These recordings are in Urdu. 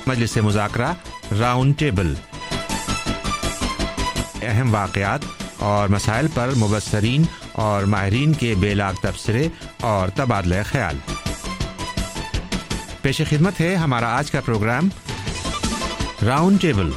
مجلس مذاکرہ راؤنڈ ٹیبل، اہم واقعات اور مسائل پر مبصرین اور ماہرین کے بے لاگ تبصرے اور تبادلہ خیال۔ پیش خدمت ہے ہمارا آج کا پروگرام راؤنڈ ٹیبل۔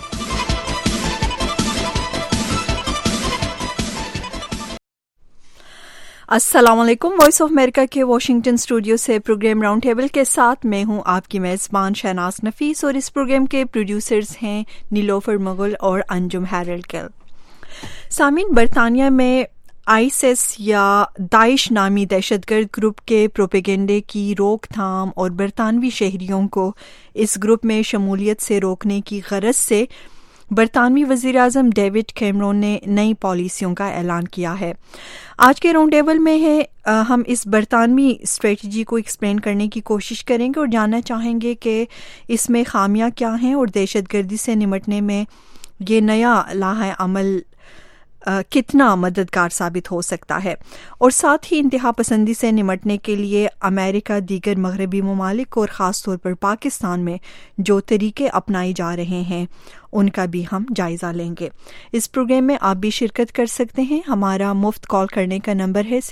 السلام علیکم۔ وائس آف امریکہ کے واشنگٹن اسٹوڈیو سے پروگرام راؤنڈ ٹیبل کے ساتھ میں ہوں آپ کی میزبان شہناز نفیس، اور اس پروگرام کے پروڈیوسرز ہیں نیلوفر مغل اور انجم ہیرلڈ گل۔ سامعین، برطانیہ میں آئیسس یا داعش نامی دہشت گرد گروپ کے پروپیگنڈے کی روک تھام اور برطانوی شہریوں کو اس گروپ میں شمولیت سے روکنے کی غرض سے برطانوی وزیر اعظم ڈیوڈ کیمرون نے نئی پالیسیوں کا اعلان کیا ہے۔ آج کے راؤنڈ ٹیبل میں ہم اس برطانوی اسٹریٹجی کو ایکسپلین کرنے کی کوشش کریں گے اور جاننا چاہیں گے کہ اس میں خامیاں کیا ہیں اور دہشت گردی سے نمٹنے میں یہ نیا لائحہ عمل کتنا مددگار ثابت ہو سکتا ہے، اور ساتھ ہی انتہا پسندی سے نمٹنے کے لیے امریکہ، دیگر مغربی ممالک اور خاص طور پر پاکستان میں جو طریقے اپنائے جا رہے ہیں ان کا بھی ہم جائزہ لیں گے۔ اس پروگرام میں آپ بھی شرکت کر سکتے ہیں۔ ہمارا مفت کال کرنے کا نمبر ہے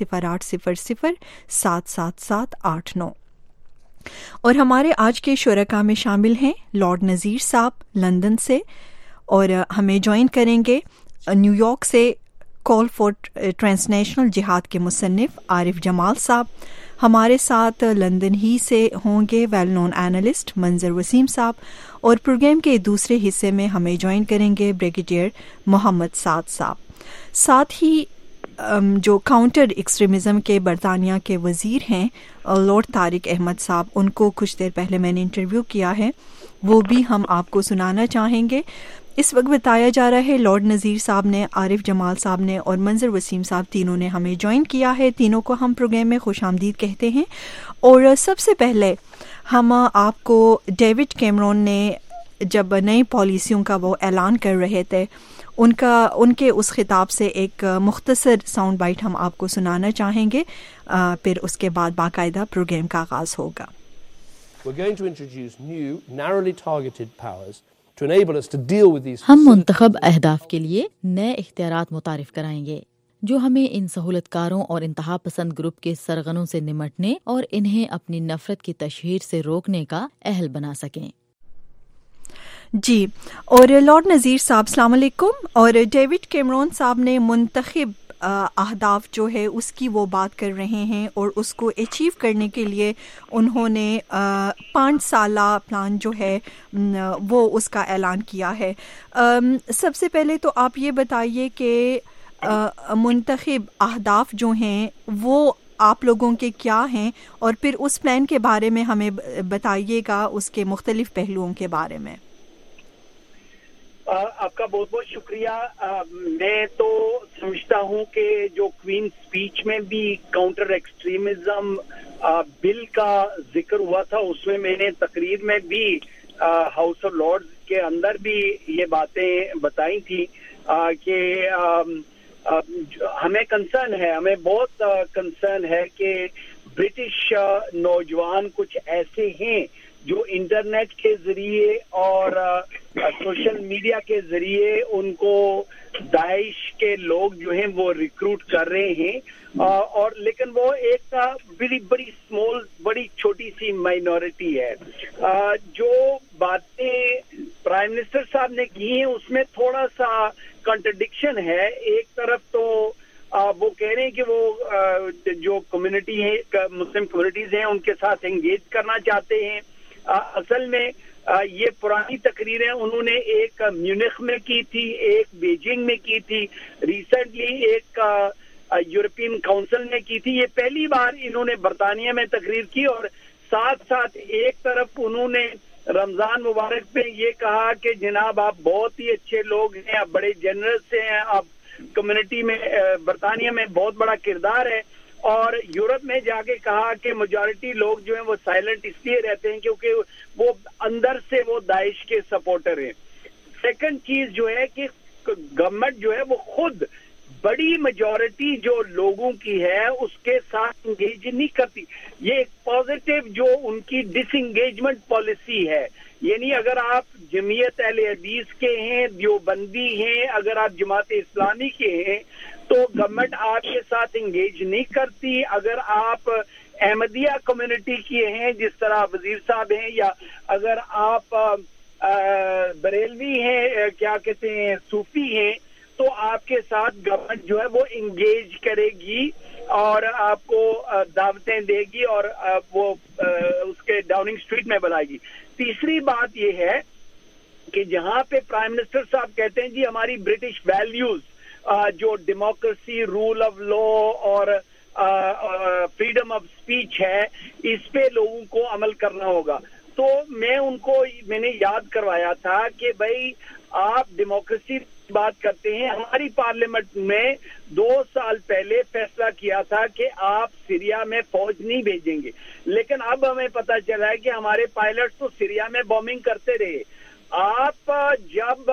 0800-777-89، اور ہمارے آج کے شرکاء میں شامل ہیں لارڈ نذیر صاحب لندن سے، اور ہمیں جوائن کریں گے نیو یارک سے کال فار ٹرانسنیشنل جہاد کے مصنف عارف جمال صاحب۔ ہمارے ساتھ لندن ہی سے ہوں گے ویل نون اینالسٹ منظر وسیم صاحب، اور پروگرام کے دوسرے حصے میں ہمیں جوائن کریں گے بریگیڈیئر محمد سعد صاحب۔ ساتھ ہی جو کاؤنٹر ایکسٹریمزم کے برطانیہ کے وزیر ہیں لارڈ طارق احمد صاحب، ان کو کچھ دیر پہلے میں نے انٹرویو کیا ہے، وہ بھی ہم آپ کو سنانا چاہیں گے۔ اس وقت بتایا جا رہا ہے لارڈ نذیر صاحب نے، عارف جمال صاحب نے اور منظر وسیم صاحب تینوں نے ہمیں جوائن کیا ہے۔ تینوں کو ہم پروگرام میں خوش آمدید کہتے ہیں۔ اور سب سے پہلے ہم آپ کو ڈیوڈ کیمرون نے جب نئی پالیسیوں کا وہ اعلان کر رہے تھے ان کے اس خطاب سے ایک مختصر ساؤنڈ بائٹ ہم آپ کو سنانا چاہیں گے، پھر اس کے بعد باقاعدہ پروگرام کا آغاز ہوگا۔ ہم منتخب اہداف کے لیے نئے اختیارات متعارف کرائیں گے جو ہمیں ان سہولت کاروں اور انتہا پسند گروپ کے سرغنوں سے نمٹنے اور انہیں اپنی نفرت کی تشہیر سے روکنے کا اہل بنا سکیں۔ جی، اور لارڈ نذیر صاحب السلام علیکم۔ اور ڈیوڈ کیمرون صاحب نے منتخب اہداف جو ہے اس کی وہ بات کر رہے ہیں، اور اس کو اچیو کرنے کے لیے انہوں نے 5 سالہ پلان جو ہے وہ اس کا اعلان کیا ہے۔ سب سے پہلے تو آپ یہ بتائیے کہ منتخب اہداف جو ہیں وہ آپ لوگوں کے کیا ہیں، اور پھر اس پلان کے بارے میں ہمیں بتائیے گا، اس کے مختلف پہلوؤں کے بارے میں۔ آپ کا بہت بہت شکریہ۔ میں تو سمجھتا ہوں کہ جو کوئین اسپیچ میں بھی کاؤنٹر ایکسٹریمزم بل کا ذکر ہوا تھا، اس میں نے تقریر میں بھی ہاؤس آف لارڈز کے اندر بھی یہ باتیں بتائی تھی کہ ہمیں کنسرن ہے، ہمیں بہت کنسرن ہے کہ برٹش نوجوان کچھ ایسے ہیں جو انٹرنیٹ کے ذریعے اور سوشل میڈیا کے ذریعے ان کو داعش کے لوگ جو ہیں وہ ریکروٹ کر رہے ہیں، اور لیکن وہ ایک بڑی چھوٹی سی مائنورٹی ہے۔ جو باتیں پرائم منسٹر صاحب نے کی ہیں اس میں تھوڑا سا کنٹرڈکشن ہے۔ ایک طرف تو وہ کہہ رہے ہیں کہ وہ جو کمیونٹی ہے، مسلم کمیونٹیز ہیں، ان کے ساتھ انگیج کرنا چاہتے ہیں۔ اصل میں یہ پرانی تقریریں انہوں نے ایک میونخ میں کی تھی، ایک بیجنگ میں کی تھی، ریسنٹلی ایک یورپین کونسل میں کی تھی۔ یہ پہلی بار انہوں نے برطانیہ میں تقریر کی، اور ساتھ ساتھ ایک طرف انہوں نے رمضان مبارک پہ یہ کہا کہ جناب آپ بہت ہی اچھے لوگ ہیں، آپ بڑے جنرس ہیں، آپ کمیونٹی میں برطانیہ میں بہت بڑا کردار ہے، اور یورپ میں جا کے کہا کہ میجورٹی لوگ جو ہیں وہ سائلنٹ اس لیے رہتے ہیں کیونکہ وہ اندر سے وہ داعش کے سپورٹر ہیں۔ سیکنڈ چیز جو ہے کہ گورنمنٹ جو ہے وہ خود بڑی میجورٹی جو لوگوں کی ہے اس کے ساتھ انگیج نہیں کرتی۔ یہ ایک پازیٹیو جو ان کی ڈس انگیجمنٹ پالیسی ہے یعنی اگر آپ جمعیت اہل حدیث کے ہیں، دیوبندی ہیں، اگر آپ جماعت اسلامی کے ہیں تو گورنمنٹ آپ کے ساتھ انگیج نہیں کرتی. اگر آپ احمدیہ کمیونٹی کے ہیں جس طرح وزیر صاحب ہیں، یا اگر آپ بریلوی ہیں، کیا کہتے ہیں، صوفی ہیں، تو آپ کے ساتھ گورنمنٹ جو ہے وہ انگیج کرے گی اور آپ کو دعوتیں دے گی اور وہ اس کے ڈاؤننگ اسٹریٹ میں بلائے گی. تیسری بات یہ ہے کہ جہاں پہ پرائم منسٹر صاحب کہتے ہیں جی ہماری برٹش ویلیوز جو ڈیموکریسی، رول آف لا اور فریڈم آف اسپیچ ہے، اس پہ لوگوں کو عمل کرنا ہوگا. تو میں نے یاد کروایا تھا کہ بھائی آپ ڈیموکریسی بات کرتے ہیں، ہماری پارلیمنٹ میں 2 سال پہلے فیصلہ کیا تھا کہ آپ سیریا میں فوج نہیں بھیجیں گے، لیکن اب ہمیں پتہ چلا ہے کہ ہمارے پائلٹ تو سیریا میں بومبنگ کرتے رہے. آپ جب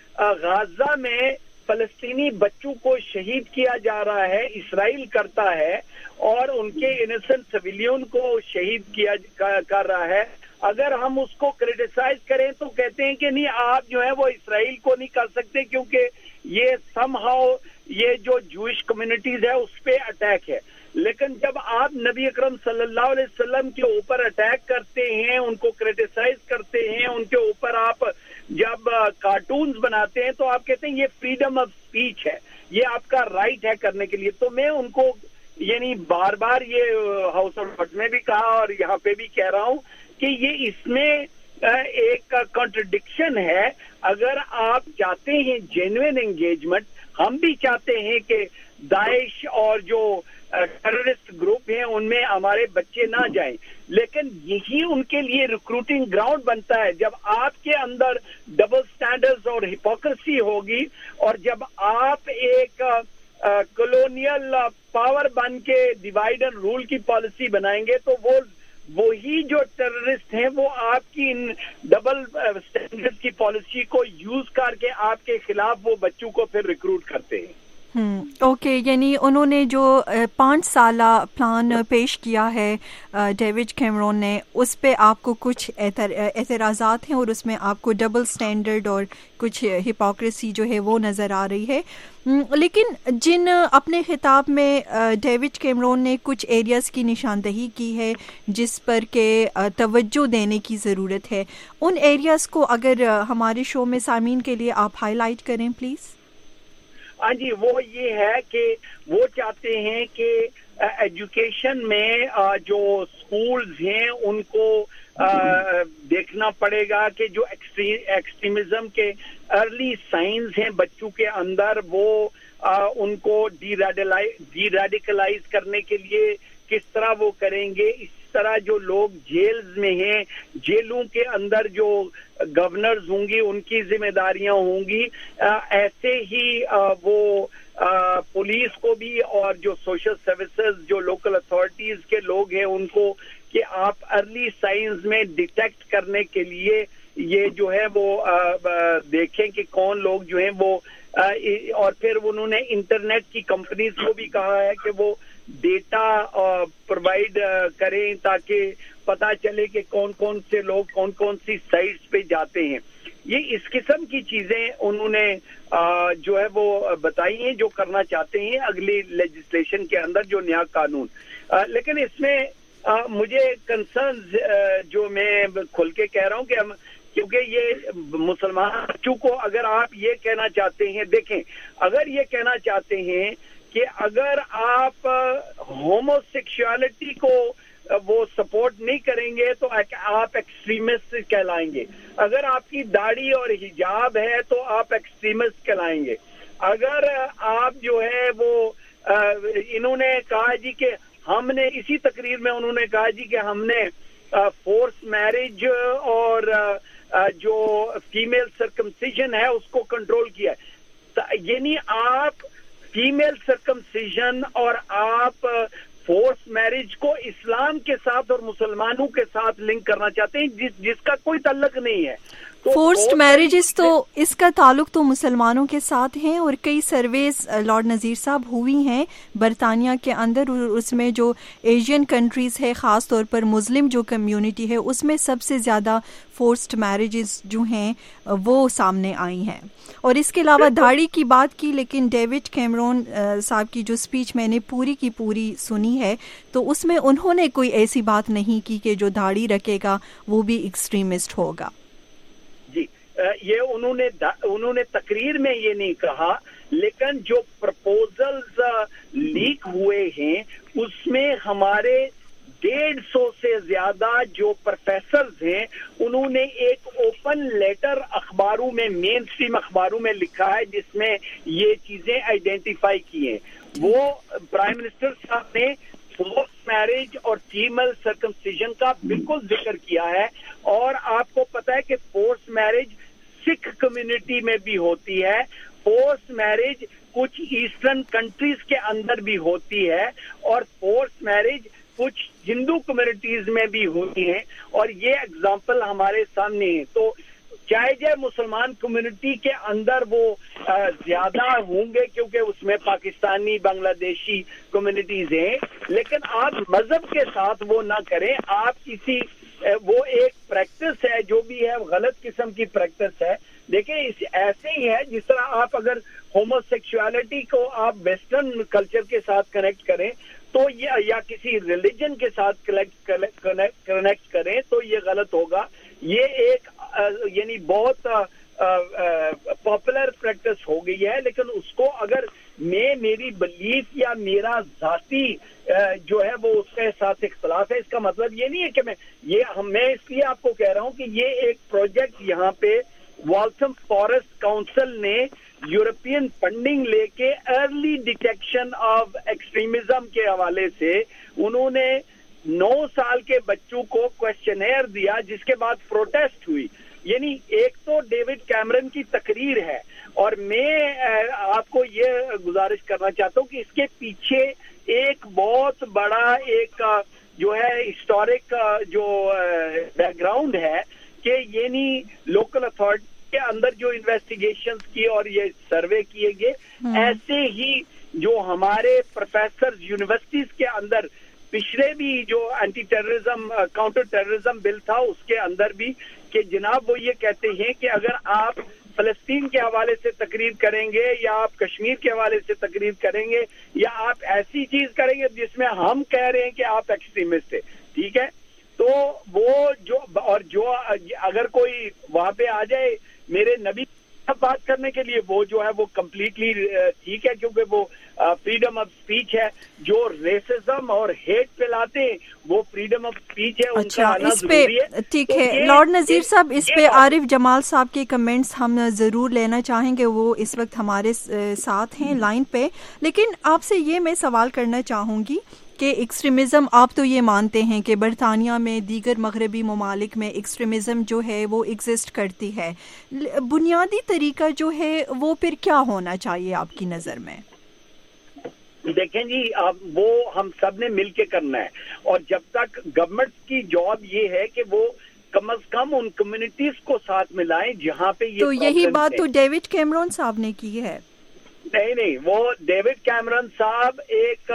غزہ میں فلسطینی بچوں کو شہید کیا جا رہا ہے، اسرائیل کرتا ہے، اور ان کے انسنٹ سویلین کو شہید کر رہا ہے، اگر ہم اس کو کریٹیسائز کریں تو کہتے ہیں کہ نہیں آپ جو ہے وہ اسرائیل کو نہیں کر سکتے کیونکہ یہ سم ہاؤ یہ جو جوئش کمیونٹیز ہے اس پہ اٹیک ہے. لیکن جب آپ نبی اکرم صلی اللہ علیہ وسلم کے اوپر اٹیک کرتے ہیں، ان کو کریٹیسائز کرتے ہیں، ان کے اوپر آپ جب کارٹونز بناتے ہیں تو آپ کہتے ہیں یہ فریڈم آف اسپیچ ہے، یہ آپ کا رائٹ ہے کرنے کے لیے. تو میں ان کو یعنی بار بار یہ ہاؤس آف ڈاٹ میں بھی کہا اور یہاں پہ بھی کہہ رہا ہوں کہ یہ اس میں ایک کنٹرڈکشن ہے. اگر آپ چاہتے ہیں جینوئن انگیجمنٹ، ہم بھی چاہتے ہیں کہ داعش اور جو ٹیررسٹ گروپ ہیں ان میں ہمارے بچے نہ جائیں، لیکن یہی ان کے لیے ریکروٹنگ گراؤنڈ بنتا ہے جب آپ کے اندر ڈبل سٹینڈرڈز اور ہپوکریسی ہوگی، اور جب آپ ایک کولونیل پاور بن کے ڈیوائڈ اینڈ رول کی پالیسی بنائیں گے تو وہی جو ٹیررسٹ ہیں وہ آپ کی ان ڈبل سٹینڈرڈ کی پالیسی کو یوز کر کے آپ کے خلاف وہ بچوں کو پھر ریکروٹ کرتے ہیں. اوکے، یعنی انہوں نے جو 5 سالہ پلان پیش کیا ہے ڈیوڈ کیمرون نے، اس پہ آپ کو کچھ اعتراضات ہیں اور اس میں آپ کو ڈبل سٹینڈرڈ اور کچھ ہپوکریسی جو ہے وہ نظر آ رہی ہے. لیکن جن اپنے خطاب میں ڈیوڈ کیمرون نے کچھ ایریاز کی نشاندہی کی ہے جس پر کہ توجہ دینے کی ضرورت ہے، ان ایریاز کو اگر ہمارے شو میں سامعین کے لیے آپ ہائی لائٹ کریں پلیز. ہاں جی، وہ یہ ہے کہ وہ چاہتے ہیں کہ ایجوکیشن میں جو سکولز ہیں ان کو دیکھنا پڑے گا کہ جو ایکسٹریمزم کے ارلی سائنز ہیں بچوں کے اندر وہ ان کو ڈی ریڈیکلائز کرنے کے لیے کس طرح وہ کریں گے. اس طرح جو لوگ جیلز میں ہیں، جیلوں کے اندر جو گورنرز ہوں گی ان کی ذمہ داریاں ہوں گی، ایسے ہی وہ پولیس کو بھی اور جو سوشل سروسز جو لوکل اتھارٹیز کے لوگ ہیں ان کو کہ آپ ارلی سائنز میں ڈیٹیکٹ کرنے کے لیے یہ جو ہے وہ دیکھیں کہ کون لوگ جو ہیں وہ اور پھر انہوں نے انٹرنیٹ کی کمپنیز کو بھی کہا ہے کہ وہ ڈیٹا پرووائڈ کریں تاکہ پتا چلے کہ کون کون سے لوگ کون کون سی سائٹس پہ جاتے ہیں. یہ اس قسم کی چیزیں انہوں نے جو ہے وہ بتائی ہیں جو کرنا چاہتے ہیں اگلی لیجسلیشن کے اندر جو نیا قانون. لیکن اس میں مجھے کنسرنز جو میں کھل کے کہہ رہا ہوں کہ ہم کیونکہ یہ مسلمان بچوں کو اگر آپ یہ کہنا چاہتے ہیں، دیکھیں اگر یہ کہنا چاہتے ہیں کہ اگر آپ ہومو سیکشوالٹی کو وہ سپورٹ نہیں کریں گے تو آپ ایکسٹریمسٹ کہلائیں گے. اگر آپ کی داڑھی اور حجاب ہے تو آپ ایکسٹریمسٹ کہلائیں گے. اگر آپ جو ہے وہ انہوں نے کہا جی کہ ہم نے اسی تقریر میں انہوں نے کہا جی کہ ہم نے فورس میرج اور جو فیمیل سرکمسیژن ہے اس کو کنٹرول کیا ہے. یعنی آپ فیمیل سرکمسیژن اور آپ فورس میرج کو اسلام کے ساتھ اور مسلمانوں کے ساتھ لنک کرنا چاہتے ہیں جس کا کوئی تعلق نہیں ہے. فورسڈ میرجز تو اس کا تعلق تو مسلمانوں کے ساتھ ہیں، اور کئی سرویز لارڈ نذیر صاحب ہوئی ہیں برطانیہ کے اندر، اور اس میں جو ایشین کنٹریز ہے، خاص طور پر مسلم جو کمیونٹی ہے، اس میں سب سے زیادہ فورسڈ میرجز جو ہیں وہ سامنے آئی ہیں. اور اس کے علاوہ داڑھی کی بات کی، لیکن ڈیوڈ کیمرون صاحب کی جو سپیچ میں نے پوری کی پوری سنی ہے، تو اس میں انہوں نے کوئی ایسی بات نہیں کی کہ جو داڑھی رکھے گا وہ بھی ایکسٹریمسٹ ہوگا. جی یہ انہوں نے تقریر میں یہ نہیں کہا، لیکن جو پرپوزلز لیک ہوئے ہیں اس میں ہمارے 150 سے زیادہ جو پروفیسرز ہیں انہوں نے ایک اوپن لیٹر اخباروں میں، مین سٹریم اخباروں میں لکھا ہے جس میں یہ چیزیں آئیڈینٹیفائی کی ہیں. وہ پرائم منسٹر صاحب نے فورس میرج اور فیمل سرکمسیژن کا بالکل ذکر کیا ہے، اور آپ کو پتا ہے کہ فورس میرج سکھ کمیونٹی میں بھی ہوتی ہے، فورس میرج کچھ ایسٹرن کنٹریز کے اندر بھی ہوتی ہے، اور فورس میرج کچھ ہندو کمیونٹیز میں بھی ہوتی ہیں، اور یہ اگزامپل ہمارے سامنے ہے. تو چاہے مسلمان کمیونٹی کے اندر وہ زیادہ ہوں گے کیونکہ اس میں پاکستانی بنگلہ دیشی کمیونٹیز ہیں، لیکن آپ مذہب کے ساتھ وہ نہ کریں. آپ کسی وہ ایک پریکٹس ہے جو بھی ہے غلط قسم کی پریکٹس ہے. دیکھیں ایسے ہی ہے جس طرح آپ اگر ہومو سیکچولیٹی کو آپ ویسٹرن کلچر کے ساتھ کنیکٹ کریں تو یا کسی ریلیجن کے ساتھ کنیکٹ کریں تو یہ غلط ہوگا. یہ ایک یعنی بہت پاپولر پریکٹس ہو گئی ہے، لیکن اس کو اگر میری بلیف یا میرا ذاتی جو ہے وہ اس کے ساتھ اختلاف ہے، اس کا مطلب یہ نہیں ہے کہ میں اس لیے آپ کو کہہ رہا ہوں کہ یہ ایک پروجیکٹ یہاں پہ والتھم فارسٹ کاؤنسل نے یورپین فنڈنگ لے کے ارلی ڈیٹیکشن آف ایکسٹریمزم کے حوالے سے انہوں نے 9 سال کے بچوں کو کویسچنئر دیا، جس کے بعد پروٹیسٹ ہوئی. یعنی ایک تو ڈیوڈ کیمرن کی تقریر ہے، اور میں آپ کو یہ گزارش کرنا چاہتا ہوں کہ اس کے پیچھے ایک بہت بڑا ایک جو ہے ہسٹورک جو بیک گراؤنڈ ہے کہ یعنی لوکل اتھارٹی کے اندر جو انویسٹیگیشنز کی اور یہ سروے کیے گئے، ایسے ہی جو ہمارے پروفیسر یونیورسٹیز کے اندر پچھلے بھی جو anti terrorism counter terrorism bill تھا اس کے اندر بھی کہ جناب وہ یہ کہتے ہیں کہ اگر آپ فلسطین کے حوالے سے تقریر کریں گے یا آپ کشمیر کے حوالے سے تقریر کریں گے یا آپ ایسی چیز کریں گے جس میں ہم کہہ رہے ہیں کہ آپ ایکسٹریمسٹ ہیں، ٹھیک ہے، تو وہ جو اگر کوئی وہاں پہ آ جائے میرے نبی بات کرنے کے لیے وہ جو ہے وہ کمپلیٹلی ٹھیک ہے، کیونکہ وہ فریڈم آف اسپیچ ہے. جو ریسزم اور ہیٹ پھیلاتے ہیں وہ فریڈم آف اسپیچ ہے، ان کا آنا ضروری ہے. ٹھیک ہے لارڈ نذیر صاحب، اس پہ عارف جمال صاحب کے کمنٹس ہم ضرور لینا چاہیں گے، وہ اس وقت ہمارے ساتھ ہیں لائن پہ. لیکن آپ سے یہ میں سوال کرنا چاہوں گی کہ ایکسٹریمزم، آپ تو یہ مانتے ہیں کہ برطانیہ میں دیگر مغربی ممالک میں ایکسٹریمزم جو ہے وہ ایگزسٹ کرتی ہے، بنیادی طریقہ جو ہے وہ پھر کیا ہونا چاہیے آپ کی نظر میں؟ دیکھیں جی، وہ ہم سب نے مل کے کرنا ہے، اور جب تک گورنمنٹ کی جاب یہ ہے کہ وہ کم از کم ان کمیونٹیز کو ساتھ ملائیں جہاں پہ یہ، تو یہی بات تو ڈیوڈ کیمرون صاحب نے کی ہے. نہیں وہ ڈیوڈ کیمرون صاحب ایک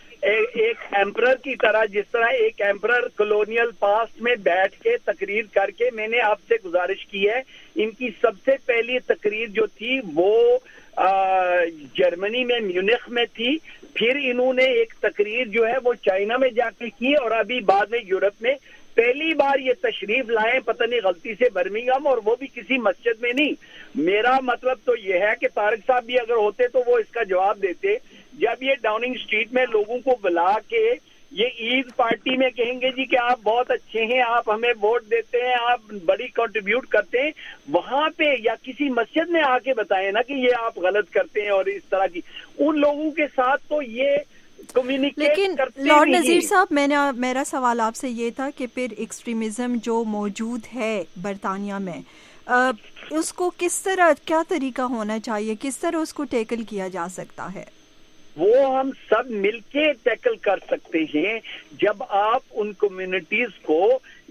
ایمپرر کی طرح، جس طرح ایک ایمپرر کلونیل پاسٹ میں بیٹھ کے تقریر کر کے، میں نے آپ سے گزارش کی ہے، ان کی سب سے پہلی تقریر جو تھی وہ جرمنی میں میونخ میں تھی، پھر انہوں نے ایک تقریر جو ہے وہ چائنا میں جا کے کی، اور ابھی بعد میں یورپ میں پہلی بار یہ تشریف لائے، پتہ نہیں غلطی سے برمنگھم، اور وہ بھی کسی مسجد میں نہیں. میرا مطلب تو یہ ہے کہ طارق صاحب بھی اگر ہوتے تو وہ اس کا جواب دیتے. جب یہ ڈاؤننگ اسٹریٹ میں لوگوں کو بلا کے یہ عید پارٹی میں کہیں گے جی کہ آپ بہت اچھے ہیں، آپ ہمیں ووٹ دیتے ہیں، آپ بڑی کنٹریبیوٹ کرتے ہیں، وہاں پہ یا کسی مسجد میں آ کے بتائیں نا کہ یہ آپ غلط کرتے ہیں اور اس طرح کی، ان لوگوں کے ساتھ تو یہ کمیونیکیٹ کرتے نہیں. لیکن لارڈ نذیر صاحب، میرا سوال آپ سے یہ تھا کہ پھر ایکسٹریمزم جو موجود ہے برطانیہ میں، اس کو کس طرح، کیا طریقہ ہونا چاہیے، کس طرح اس کو ٹیکل کیا جا سکتا ہے؟ وہ ہم سب مل کے ٹیکل کر سکتے ہیں جب آپ ان کمیونٹیز کو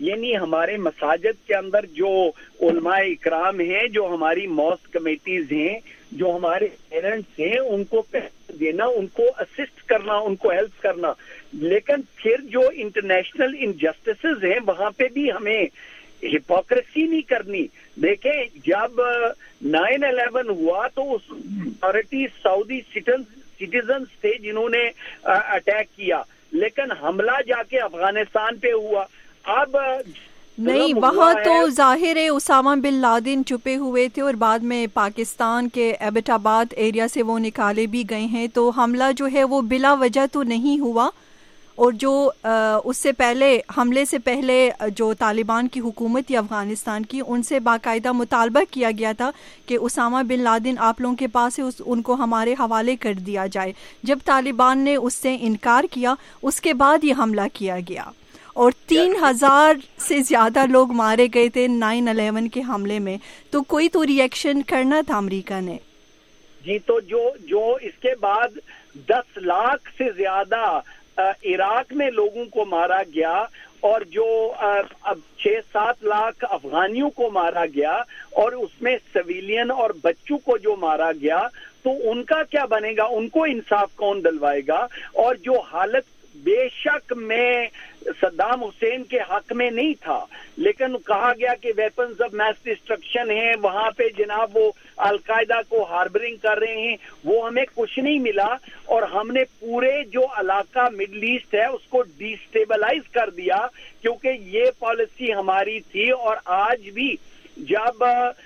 یعنی ہمارے مساجد کے اندر جو علماء اکرام ہیں, جو ہماری ماسک کمیٹیز ہیں, جو ہمارے پیرنٹس ہیں, ان کو پیسہ دینا, ان کو اسسٹ کرنا, ان کو ہیلپ کرنا. لیکن پھر جو انٹرنیشنل انجسٹسز ہیں وہاں پہ بھی ہمیں ہپوکریسی نہیں کرنی. دیکھیں جب 9/11 ہوا تو اس اتھارٹی سعودی سٹیزنز تھے جنہوں نے اٹیک کیا, لیکن حملہ جا کے افغانستان پہ ہوا. اب نہیں, وہاں تو ظاہر ہے اسامہ بن لادن چھپے ہوئے تھے اور بعد میں پاکستان کے ایبٹ آباد ایریا سے وہ نکالے بھی گئے ہیں, تو حملہ جو ہے وہ بلا وجہ تو نہیں ہوا. اور جو اس سے پہلے حملے سے پہلے جو طالبان کی حکومت تھی افغانستان کی, ان سے باقاعدہ مطالبہ کیا گیا تھا کہ اسامہ بن لادن آپ لوگوں کے پاس ہے, ان کو ہمارے حوالے کر دیا جائے. جب طالبان نے اس سے انکار کیا اس کے بعد یہ حملہ کیا گیا اور 3000 سے زیادہ لوگ مارے گئے تھے 9/11 کے حملے میں. تو کوئی تو ری ایکشن کرنا تھا امریکہ نے. جی, تو جو اس کے بعد 10 لاکھ سے زیادہ عراق میں لوگوں کو مارا گیا اور جو 6-7 لاکھ افغانیوں کو مارا گیا اور اس میں سویلین اور بچوں کو جو مارا گیا, تو ان کا کیا بنے گا, ان کو انصاف کون دلوائے گا؟ اور جو حالت بے شک میں صدام حسین کے حق میں نہیں تھا, لیکن کہا گیا کہ ویپنز آف میس ڈسٹرکشن ہیں وہاں پہ جناب, وہ القاعدہ کو ہاربرنگ کر رہے ہیں, وہ ہمیں کچھ نہیں ملا اور ہم نے پورے جو علاقہ مڈل ایسٹ ہے اس کو ڈیسٹیبلائز کر دیا, کیونکہ یہ پالیسی ہماری تھی. اور آج بھی جب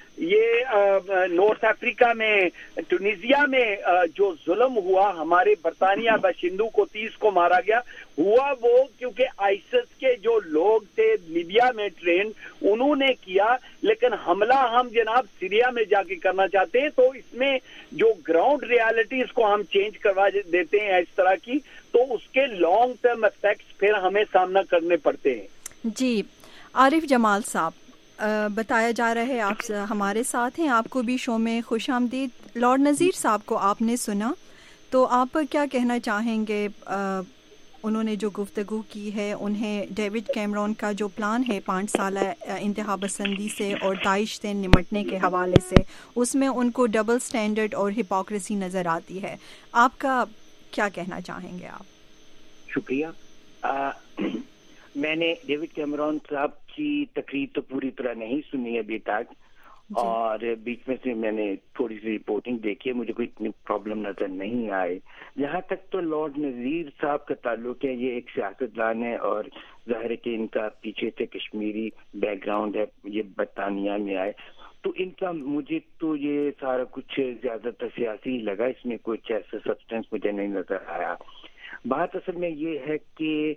یہ نارتھ افریقہ میں, ٹونیزیا میں جو ظلم ہوا, ہمارے برطانیہ باشندوں کو 30 کو مارا گیا, ہوا وہ کیونکہ آئیسس کے جو لوگ تھے لیبیا میں ٹرینڈ, انہوں نے کیا. لیکن حملہ ہم جناب سیریا میں جا کے کرنا چاہتے ہیں, تو اس میں جو گراؤنڈ ریالٹیز کو ہم چینج کروا دیتے ہیں اس طرح کی, تو اس کے لانگ ٹرم ایفیکٹس پھر ہمیں سامنا کرنے پڑتے ہیں. جی, عارف جمال صاحب, بتایا جا رہا ہے آپ ہمارے ساتھ ہیں, آپ کو بھی شو میں خوش آمدید. لارڈ نذیر صاحب کو آپ نے سنا, تو آپ کیا کہنا چاہیں گے؟ انہوں نے جو گفتگو کی ہے, انہیں ڈیوڈ کیمرون کا جو پلان ہے 5 سالہ انتہا پسندی سے اور داعش سے نمٹنے کے حوالے سے, اس میں ان کو ڈبل سٹینڈرڈ اور ہپوکریسی نظر آتی ہے. آپ کا کیا کہنا چاہیں گے آپ؟ شکریہ. میں نے ڈیوڈ کیمرون صاحب کی تقریر تو پوری طرح نہیں سنی ابھی تک, اور بیچ میں سے میں نے تھوڑی سی رپورٹنگ دیکھی ہے, مجھے کوئی اتنی پرابلم نظر نہیں آئی. جہاں تک تو لارڈ نذیر صاحب کا تعلق ہے, یہ ایک سیاستدان ہے اور ظاہر ہے کہ ان کا پیچھے سے کشمیری بیک گراؤنڈ ہے, یہ برطانیہ میں آئے, تو ان کا مجھے تو یہ سارا کچھ زیادہ تر سیاسی لگا, اس میں کچھ ایسا سبسٹینس مجھے نہیں نظر آیا. بات اصل میں یہ ہے کہ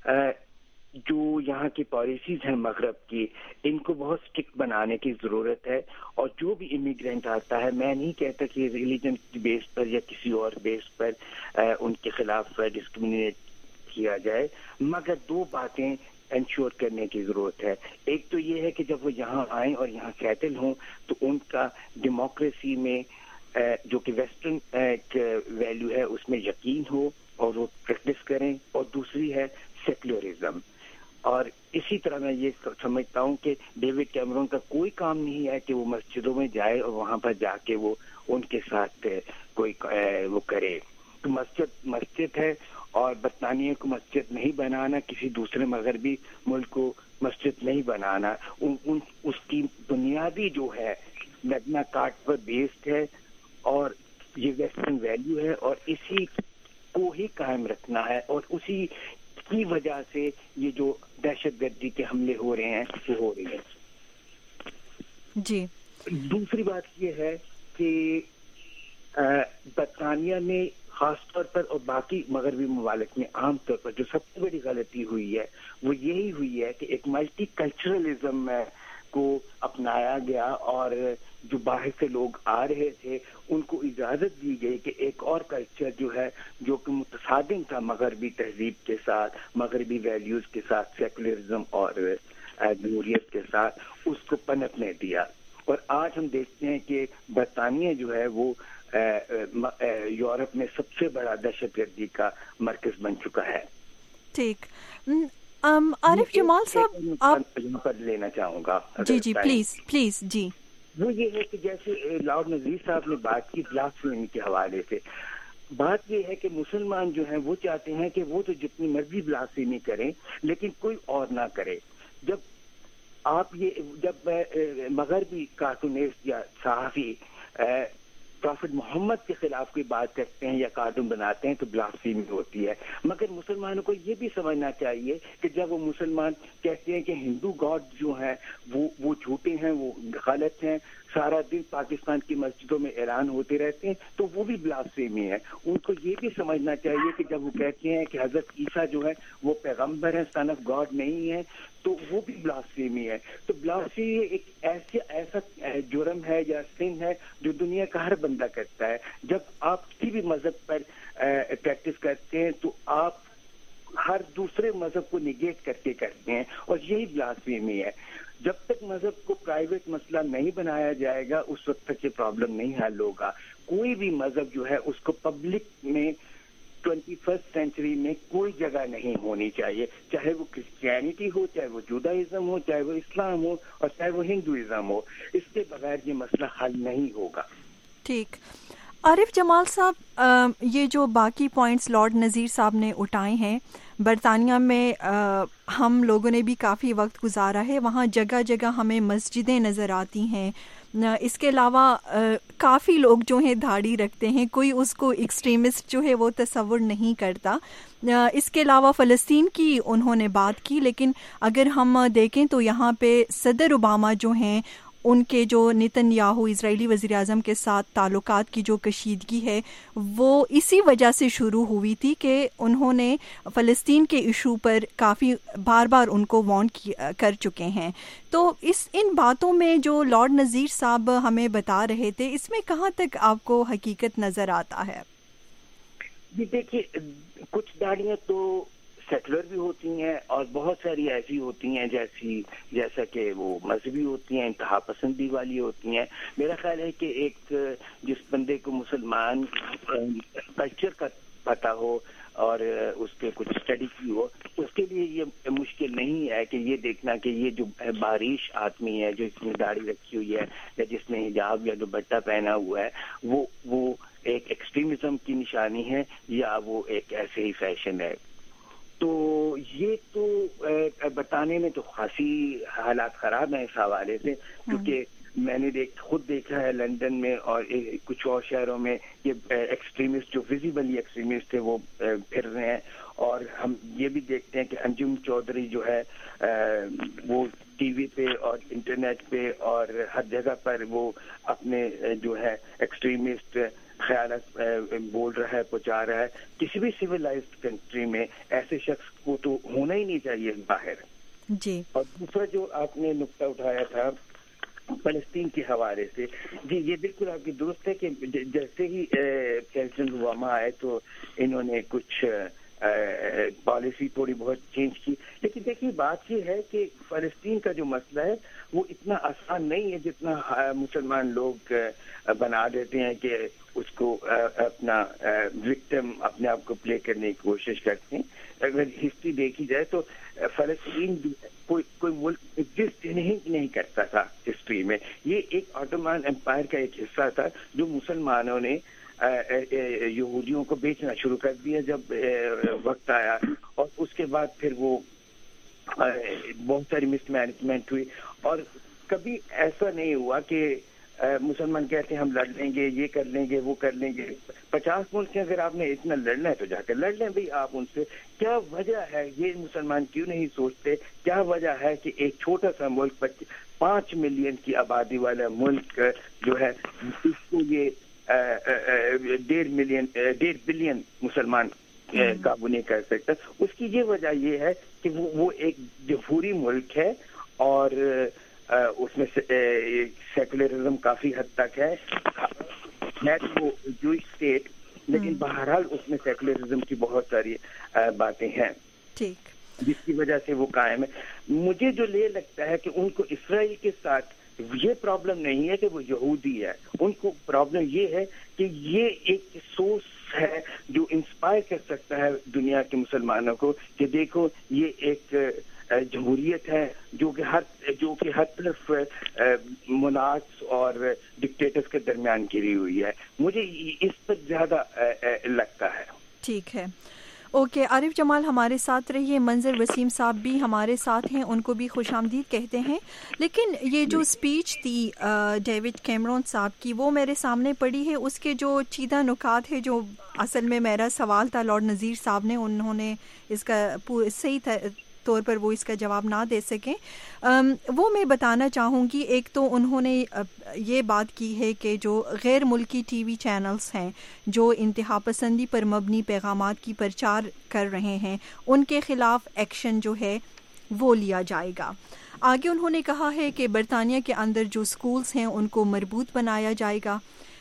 جو یہاں کی پالیسیز ہیں مغرب کی, ان کو بہت اسٹرکٹ بنانے کی ضرورت ہے. اور جو بھی امیگرینٹ آتا ہے, میں نہیں کہتا کہ ریلیجن کی بیس پر یا کسی اور بیس پر ان کے خلاف ڈسکریمنیٹ کیا جائے, مگر 2 باتیں انشور کرنے کی ضرورت ہے. ایک تو یہ ہے کہ جب وہ یہاں آئیں اور یہاں سیٹل ہوں تو ان کا ڈیموکریسی میں جو کہ ویسٹرن ویلیو ہے اس میں یقین ہو اور وہ پریکٹس کریں. اور دوسری ہے سیکولرزم. اور اسی طرح میں یہ سمجھتا ہوں کہ ڈیوڈ کیمرون کا کوئی کام نہیں ہے کہ وہ مسجدوں میں جائے اور وہاں پر جا کے وہ ان کے ساتھ کوئی وہ کرے. تو مسجد ہے, اور برطانیہ کو مسجد نہیں بنانا, کسی دوسرے مغربی ملک کو مسجد نہیں بنانا. اس کی بنیادی جو ہے میگنا کارٹا پر بیسڈ ہے اور یہ ویسٹرن ویلیو ہے, اور اسی کو ہی قائم رکھنا ہے. اور اسی کی وجہ سے یہ جو دہشت گردی کے حملے ہو رہے ہیں وہ ہو رہے ہیں. جی, دوسری بات یہ ہے کہ برطانیہ میں خاص طور پر اور باقی مغربی ممالک میں عام طور پر جو سب سے بڑی غلطی ہوئی ہے وہ یہی ہوئی ہے کہ ایک ملٹی کلچرلزم کو اپنایا گیا, اور جو باہر سے لوگ آ رہے تھے ان کو اجازت دی گئی کہ ایک اور کلچر جو ہے جو کہ متصادم تھا مغربی تہذیب کے ساتھ, مغربی ویلیوز کے ساتھ, سیکولرزم اور جمہوریت کے ساتھ, اس کو پنپنے دیا. اور آج ہم دیکھتے ہیں کہ برطانیہ جو ہے وہ یورپ میں سب سے بڑا دہشت گردی کا مرکز بن چکا ہے. ٹھیک. عارف جمال صاحب آپ یہاں پر لینا چاہوں گا. جی پلیز جی. وہ یہ ہے کہ جیسے لارڈ نذیر صاحب نے بات کی بلاسفیمی کے حوالے سے، بات یہ ہے کہ مسلمان جو ہیں وہ چاہتے ہیں کہ وہ تو جتنی مرضی بلاسفیمی کریں لیکن کوئی اور نہ کرے. جب مغربی کارٹونسٹ یا صحافی پروفٹ محمد کے خلاف کوئی بات کرتے ہیں یا کارٹون بناتے ہیں تو بلاسفیمی ہوتی ہے. مگر مسلمانوں کو یہ بھی سمجھنا چاہیے کہ جب وہ مسلمان کہتے ہیں کہ ہندو گاڈ جو ہیں وہ جھوٹے ہیں، وہ غلط ہیں، سارا دن پاکستان کی مسجدوں میں اعلان ہوتے رہتے ہیں، تو وہ بھی بلاسفیمی ہے. ان کو یہ بھی سمجھنا چاہیے کہ جب وہ کہتے ہیں کہ حضرت عیسیٰ جو ہے وہ پیغمبر ہیں، سن آف گاڈ نہیں ہے، تو وہ بھی بلاسفیمی ہے. تو بلاسفیمی ایک ایسا جرم ہے یا سن ہے جو دنیا کا ہر بندہ کرتا ہے. جب آپ کسی بھی مذہب پر پریکٹس کرتے ہیں تو آپ ہر دوسرے مذہب کو نگیٹ کر کے کرتے ہیں، اور یہی بلاسفیمی ہے. جب تک مذہب کو پرائیویٹ مسئلہ نہیں بنایا جائے گا اس وقت تک یہ پرابلم نہیں حل ہوگا. کوئی بھی مذہب جو ہے اس کو پبلک میں 21st سینچری میں کوئی جگہ نہیں ہونی چاہیے، چاہے وہ کرسچینٹی ہو، چاہے وہ جودائزم ہو، چاہے وہ اسلام ہو، اور چاہے وہ ہندوازم ہو. اس کے بغیر یہ مسئلہ حل نہیں ہوگا. ٹھیک. عارف جمال صاحب، یہ جو باقی پوائنٹس لارڈ نذیر صاحب نے اٹھائے ہیں، برطانیہ میں ہم لوگوں نے بھی کافی وقت گزارا ہے، وہاں جگہ جگہ ہمیں مسجدیں نظر آتی ہیں. اس کے علاوہ کافی لوگ جو ہیں دھاڑی رکھتے ہیں، کوئی اس کو ایکسٹریمسٹ جو ہے وہ تصور نہیں کرتا. اس کے علاوہ فلسطین کی انہوں نے بات کی، لیکن اگر ہم دیکھیں تو یہاں پہ صدر اوباما جو ہیں ان کے جو نیتن یاہو اسرائیلی وزیر اعظم کے ساتھ تعلقات کی جو کشیدگی ہے وہ اسی وجہ سے شروع ہوئی تھی کہ انہوں نے فلسطین کے ایشو پر کافی بار ان کو وارن کر چکے ہیں. تو ان باتوں میں جو لارڈ نذیر صاحب ہمیں بتا رہے تھے، اس میں کہاں تک آپ کو حقیقت نظر آتا ہے؟ جی دیکھیے، کچھ داڑیاں تو سیکولر بھی ہوتی ہیں اور بہت ساری ایسی ہوتی ہیں جیسا کہ وہ مذہبی ہوتی ہیں، انتہا پسندی والی ہوتی ہیں. میرا خیال ہے کہ ایک جس بندے کو مسلمان کلچر کا پتہ ہو اور اس کے کچھ اسٹڈی کی ہو، اس کے لیے یہ مشکل نہیں ہے کہ یہ دیکھنا کہ یہ جو بارش آدمی ہے جو اس نے داڑھی رکھی ہوئی ہے یا جس نے حجاب یا دوپٹہ پہنا ہوا ہے وہ ایک ایکسٹریمزم کی نشانی ہے یا وہ ایک ایسے ہی فیشن ہے. تو یہ تو بتانے میں تو خاصی حالات خراب ہیں اس حوالے سے، کیونکہ میں نے خود دیکھا ہے لندن میں اور کچھ اور شہروں میں یہ ایکسٹریمسٹ جو ویزیبلی ایکسٹریمسٹ تھے وہ پھر رہے ہیں. اور ہم یہ بھی دیکھتے ہیں کہ انجم چودھری جو ہے وہ ٹی وی پہ اور انٹرنیٹ پہ اور ہر جگہ پر وہ اپنے جو ہے ایکسٹریمسٹ خیالات بول رہا ہے، پہنچا رہا ہے. کسی بھی سویلائزڈ کنٹری میں ایسے شخص کو تو ہونا ہی نہیں چاہیے باہر. جی. اور دوسرا جو آپ نے نقطہ اٹھایا تھا فلسطین کے حوالے سے، جی یہ بالکل آپ کی درست ہے کہ جیسے ہی پریزیڈنٹ اوباما آئے تو انہوں نے کچھ پالیسی تھوڑی بہت چینج کی. لیکن دیکھیے بات یہ ہے کہ فلسطین کا جو مسئلہ ہے وہ اتنا آسان نہیں ہے جتنا مسلمان لوگ بنا دیتے ہیں کہ اس کو اپنا وکٹم اپنے آپ کو پلے کرنے کی کوشش کرتے ہیں. اگر ہسٹری دیکھی جائے تو فلسطین کوئی ملک ایگزسٹ نہیں کرتا تھا ہسٹری میں. یہ ایک آٹومان امپائر کا ایک حصہ تھا جو مسلمانوں نے یہودیوں کو بیچنا شروع کر دیا جب وقت آیا، اور اس کے بعد پھر وہ بہت ساری مس مینجمنٹ ہوئی. اور کبھی ایسا نہیں ہوا کہ مسلمان کہتے ہیں ہم لڑ لیں گے، یہ کر لیں گے، وہ کر لیں گے. 50 ملک سے اگر آپ نے اتنا لڑنا ہے تو جا کر لڑ لیں بھائی آپ ان سے. کیا وجہ ہے یہ مسلمان کیوں نہیں سوچتے؟ کیا وجہ ہے کہ ایک چھوٹا سا ملک 5 ملین کی آبادی والا ملک جو ہے اس کو یہ 1.5 بلین مسلمان قابو نہیں کر سکتا؟ اس کی یہ وجہ یہ ہے کہ وہ ایک جمہوری ملک ہے اور اس میں سیکولرزم کافی حد تک ہے وہ جوئش اسٹیٹ، لیکن بہرحال اس میں سیکولرزم کی بہت ساری باتیں ہیں جس کی وجہ سے وہ قائم ہے. مجھے جو لگتا ہے کہ ان کو اسرائیل کے ساتھ یہ پرابلم نہیں ہے کہ وہ یہودی ہے، ان کو پرابلم یہ ہے کہ یہ ایک سورس ہے جو انسپائر کر سکتا ہے دنیا کے مسلمانوں کو کہ دیکھو یہ ایک جمہوریت ہے جو کہ ہر طرف مناظ اور ڈکٹیٹرز کے درمیان گری ہوئی ہے. مجھے اس پر زیادہ لگتا ہے. ٹھیک ہے، اوکے. عارف جمال ہمارے ساتھ رہیے. منظر وسیم صاحب بھی ہمارے ساتھ ہیں، ان کو بھی خوش آمدید کہتے ہیں. لیکن یہ جو اسپیچ تھی ڈیوڈ کیمرون صاحب کی، وہ میرے سامنے پڑی ہے. اس کے جو چیدہ نکات ہے، جو اصل میں میرا سوال تھا لارڈ نذیر صاحب نے، انہوں نے اس کا صحیح طور پر وہ اس کا جواب نہ دے سکیں. وہ میں بتانا چاہوں گی. ایک تو انہوں نے یہ بات کی ہے کہ جو غیر ملکی ٹی وی چینلز ہیں جو انتہا پسندی پر مبنی پیغامات کی پرچار کر رہے ہیں، ان کے خلاف ایکشن جو ہے وہ لیا جائے گا. آگے انہوں نے کہا ہے کہ برطانیہ کے اندر جو سکولز ہیں ان کو مربوط بنایا جائے گا.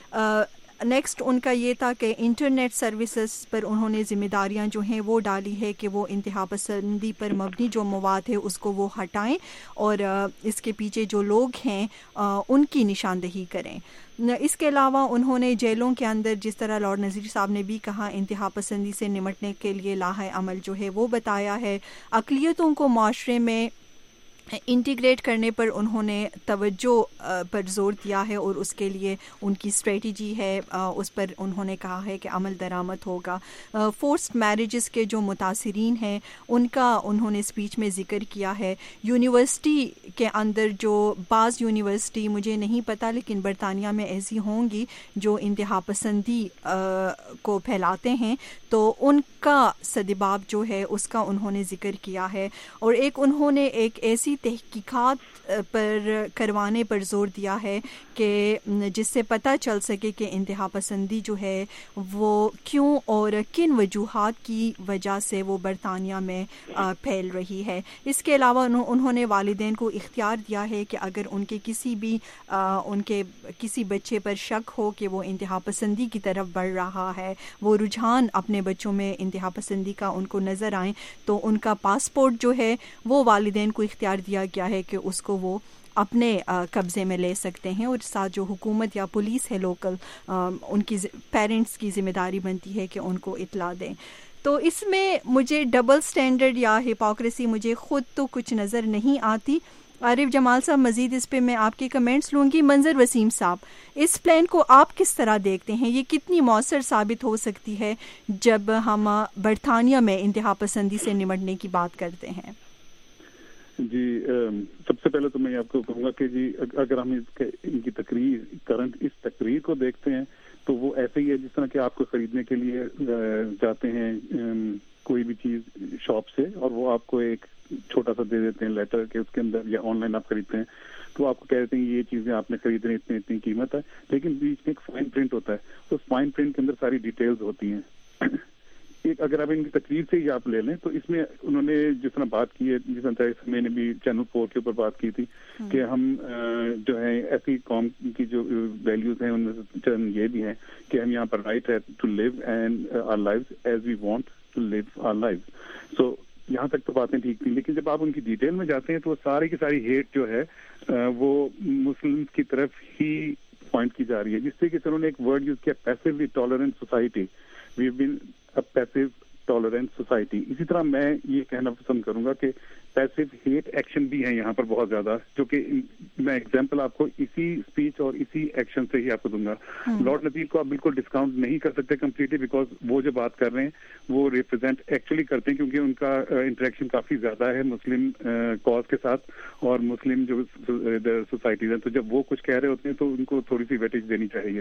نیکسٹ ان کا یہ تھا کہ انٹرنیٹ سروسز پر انہوں نے ذمہ داریاں جو ہیں وہ ڈالی ہے کہ وہ انتہا پسندی پر مبنی جو مواد ہے اس کو وہ ہٹائیں اور اس کے پیچھے جو لوگ ہیں ان کی نشاندہی کریں. اس کے علاوہ انہوں نے جیلوں کے اندر، جس طرح لارڈ نذیر صاحب نے بھی کہا، انتہا پسندی سے نمٹنے کے لیے لاحہ عمل جو ہے وہ بتایا ہے. اقلیتوں کو معاشرے میں انٹیگریٹ کرنے پر انہوں نے توجہ پر زور دیا ہے اور اس کے لیے ان کی اسٹریٹجی ہے، اس پر انہوں نے کہا ہے کہ عمل درآمد ہوگا. فورسڈ میرجز کے جو متاثرین ہیں ان کا انہوں نے اسپیچ میں ذکر کیا ہے. یونیورسٹی کے اندر جو بعض یونیورسٹی، مجھے نہیں پتہ لیکن برطانیہ میں ایسی ہوں گی جو انتہا پسندی کو پھیلاتے ہیں، تو ان کا سدباب جو ہے اس کا انہوں نے ذکر کیا ہے. اور انہوں نے ایک ایسی تحقیقات پر کروانے پر زور دیا ہے کہ جس سے پتہ چل سکے کہ انتہا پسندی جو ہے وہ کیوں اور کن وجوہات کی وجہ سے وہ برطانیہ میں پھیل رہی ہے. اس کے علاوہ انہوں نے والدین کو اختیار دیا ہے کہ اگر ان کے کسی بچے پر شک ہو کہ وہ انتہا پسندی کی طرف بڑھ رہا ہے، وہ رجحان اپنے بچوں میں انتہا پسندی کا ان کو نظر آئیں، تو ان کا پاسپورٹ جو ہے وہ والدین کو اختیار دیا گیا ہے کہ اس کو وہ اپنے قبضے میں لے سکتے ہیں. اور ساتھ جو حکومت یا پولیس ہے لوکل، ان کی پیرنٹس کی ذمہ داری بنتی ہے کہ ان کو اطلاع دیں. تو اس میں مجھے ڈبل سٹینڈرڈ یا ہپوکریسی مجھے خود تو کچھ نظر نہیں آتی. عارف جمال صاحب، مزید اس پہ میں آپ کے کمنٹس لوں گی. منظر وسیم صاحب، اس پلان کو آپ کس طرح دیکھتے ہیں؟ یہ کتنی مؤثر ثابت ہو سکتی ہے جب ہم برطانیہ میں انتہا پسندی سے نمٹنے کی بات کرتے ہیں؟ جی، سب سے پہلے تو میں آپ کو کہوں گا کہ جی اگر ہم ان کی اس تقریر کو دیکھتے ہیں تو وہ ایسے ہی ہے جس طرح کہ آپ کو خریدنے کے لیے جاتے ہیں کوئی بھی چیز شاپ سے، اور وہ آپ کو ایک چھوٹا سا دے دیتے ہیں لیٹر کے اس کے اندر، یا آن لائن آپ خریدتے ہیں تو آپ کو کہہ دیتے ہیں یہ چیزیں آپ نے خریدنی اتنی قیمت ہے، لیکن بیچ میں ایک فائن پرنٹ ہوتا ہے. اس فائن پرنٹ کے اندر ساری ڈیٹیلز ہوتی ہیں. اگر آپ ان کی تقریر سے ہی آپ لے لیں تو اس میں انہوں نے جس طرح بات کی ہے، جس طرح میں نے بھی چینل 4 کے اوپر بات کی تھی کہ ہم جو ہے ایسی قوم کی جو ویلیوز ہیں ان میں سے چند یہ بھی ہیں کہ ہم یہاں پر رائٹ ہے to live and our lives as we want to live our lives. So یہاں تک تو باتیں ٹھیک تھیں، لیکن جب آپ ان کی ڈیٹیل میں جاتے ہیں تو وہ ساری کی ساری ہیٹ جو ہے وہ مسلم کی طرف ہی پوائنٹ کی جا رہی ہے، جس سے کہ انہوں نے ایک ورڈ یوز کیا، passively tolerant society. We have been a passive tolerant society. اسی طرح میں یہ کہنا پسند کروں گا کہ پیسو ہیٹ ایکشن بھی ہیں یہاں پر بہت زیادہ، جو کہ میں ایگزامپل آپ کو اسی اسپیچ اور اسی ایکشن سے ہی آپ کو دوں گا. لارڈ نذیر کو آپ بالکل ڈسکاؤنٹ نہیں کر سکتے کمپلیٹلی، بیکاز وہ جو بات کر رہے ہیں وہ ریپرزینٹ ایکچولی کرتے ہیں، کیونکہ ان کا انٹریکشن کافی زیادہ ہے مسلم کاز کے ساتھ اور مسلم جو سوسائٹیز ہیں. تو جب وہ کچھ کہہ رہے ہوتے ہیں تو ان کو تھوڑی سی ویٹیج دینی چاہیے.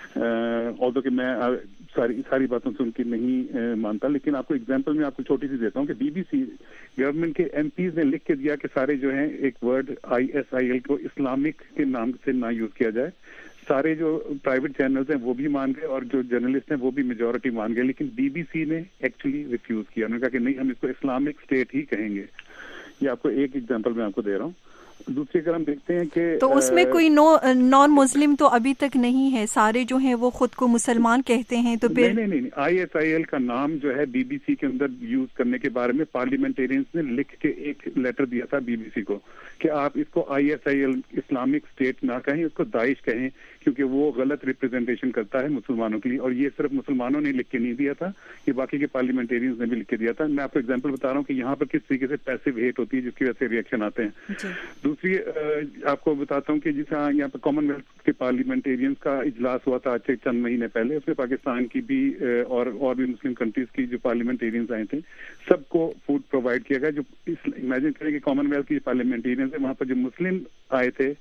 آلدو کہ میں ساری باتوں سے ان کی نہیں مانتا، لیکن آپ کو ایگزامپل میں آپ کو چھوٹی سی دیتا ہوں کہ بی بی سی گورنمنٹ کے ایم پیز نے لکھ کے دیا کہ سارے جو ہیں ایک ورڈ ISIL کو اسلامک کے نام سے نہ یوز کیا جائے. سارے جو پرائیویٹ چینلز ہیں وہ بھی مان گئے اور جو جرنلسٹ ہیں وہ بھی میجورٹی مان گئے، لیکن بی بی سی نے ایکچولی ریفیوز کیا. انہوں نے کہا کہ نہیں، ہم اس کو اسلامک اسٹیٹ ہی کہیں گے. یہ آپ کو ایک ایگزامپل میں آپ کو دے رہا ہوں. دوسری اگر ہم دیکھتے ہیں کہ تو اس میں کوئی نان مسلم تو ابھی تک نہیں ہے, سارے جو ہیں وہ خود کو مسلمان کہتے ہیں. تو پھر نہیں, ISIL کا نام جو ہے BBC کے اندر یوز کرنے کے بارے میں پارلیمنٹیرینز نے لکھ کے ایک لیٹر دیا تھا BBC کو کہ آپ اس کو ISIL اسلامک اسٹیٹ نہ کہیں, اس کو داعش کہیں, کیونکہ وہ غلط ریپرزینٹیشن کرتا ہے مسلمانوں کے لیے. اور یہ صرف مسلمانوں نے لکھ کے نہیں دیا تھا, یہ باقی کے پارلیمنٹیرینز نے بھی لکھ کے دیا تھا. میں آپ کو ایگزامپل بتا رہا ہوں کہ یہاں پر کس طریقے سے پیسو ہیٹ ہوتی ہے جس کی وجہ سے ریئیکشن آتے ہیں. دوسری آپ کو بتاتا ہوں کہ جس طرح یہاں پر کامن ویلتھ کے پارلیمنٹیرینز کا اجلاس ہوا تھا آج سے چند مہینے پہلے, اس میں پاکستان کی بھی اور بھی مسلم کنٹریز کی جو پارلیمنٹیرینز آئے تھے سب کو فوڈ پرووائڈ کیا گیا. جو امیجن کریں کہ کامن ویلتھ کی پارلیمنٹیرینز ہیں وہاں پر جو مسلم آئے تھے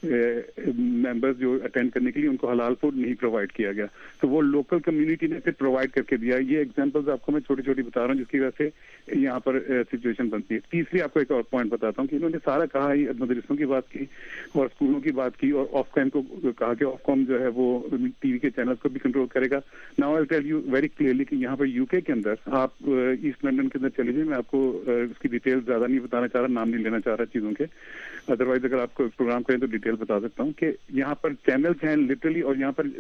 ممبرز جو اٹینڈ کرنے کے لیے, ان کو حلال فوڈ نہیں پرووائڈ کیا گیا, تو وہ لوکل کمیونٹی نے پھر پرووائڈ کر کے دیا. یہ ایگزامپلز آپ کو میں چھوٹی چھوٹی بتا رہا ہوں جس کی وجہ سے یہاں پر سچویشن بنتی ہے. تیسری آپ کو ایک اور پوائنٹ بتاتا ہوں کہ انہوں نے سارا کہا, مدرسوں کی بات کی اور اسکولوں کی بات کی اور آف کام کو کہا کہ آف کام جو ہے وہ ٹی وی کے چینلز کو بھی کنٹرول کرے گا. Now I tell you very clearly کہ یہاں پر UK کے اندر آپ ایسٹ لنڈن کے اندر چلے جائیں, میں آپ کو اس کی ڈیٹیل زیادہ نہیں بتانا چاہ رہا, نام نہیں لینا چاہ رہا چیزوں کے, ادروائز اگر آپ کو پروگرام کریں تو ڈیٹیل بتا سکتا ہوں کہ یہاں پر چینلز ہیں لٹرلی, اور یہاں پر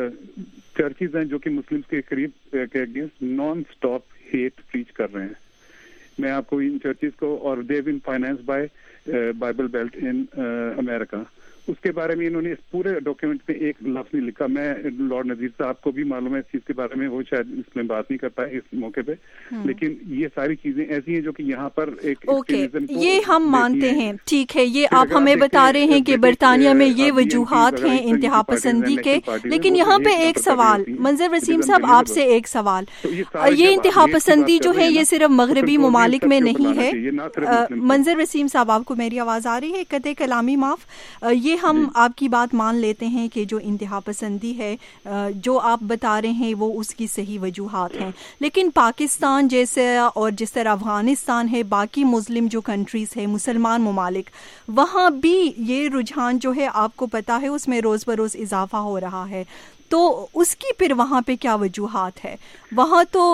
چرچز ہیں جو کہ مسلمز کے قریب کے against non stop hate preach کر رہے ہیں. میں آپ کو ان چرچز کو, اور they been finance by Bible belt in America, اس کے بارے میں انہوں نے اس پورے ڈاکیومنٹ میں ایک لفظ نہیں لکھا. میں لارڈ نذیر صاحب کو بھی معلوم ہے اس چیز کے بارے میں, وہ شاید اس میں بات نہیں کر پائے اس موقع پہ, لیکن یہ ساری چیزیں ایسی ہیں جو کہ یہاں پر ایک یہ ہم مانتے ہیں, ٹھیک ہے, یہ آپ ہمیں بتا رہے ہیں کہ برطانیہ میں یہ وجوہات ہیں انتہا پسندی کے, لیکن یہاں پہ ایک سوال, منظر وسیم صاحب آپ سے ایک سوال, یہ انتہا پسندی جو ہے یہ صرف مغربی ممالک میں نہیں ہے. منظر وسیم صاحب آپ کو میری آواز آ رہی ہے؟ قطع کلامی معاف. یہ ہم آپ کی بات مان لیتے ہیں کہ جو انتہا پسندی ہے جو آپ بتا رہے ہیں وہ اس کی صحیح وجوہات ہیں, لیکن پاکستان جیسے اور جس طرح افغانستان ہے, باقی مسلم جو کنٹریز ہے, مسلمان ممالک, وہاں بھی یہ رجحان جو ہے آپ کو پتہ ہے اس میں روز بروز اضافہ ہو رہا ہے. تو اس کی پھر وہاں پہ کیا وجوہات ہے وہاں تو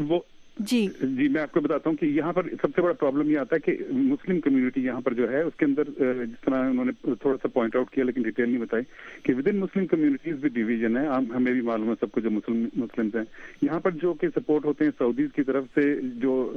جی میں آپ کو بتاتا ہوں کہ یہاں پر سب سے بڑا پرابلم یہ آتا ہے کہ مسلم کمیونٹی یہاں پر جو ہے اس کے اندر جس طرح انہوں نے تھوڑا سا پوائنٹ آؤٹ کیا لیکن ڈیٹیل نہیں بتائی کہ ود ان مسلم کمیونٹیز بھی ڈویژن ہے. ہمیں بھی معلوم ہے سب کو جو مسلمز ہیں یہاں پر جو کہ سپورٹ ہوتے ہیں سعودیز کی طرف سے, جو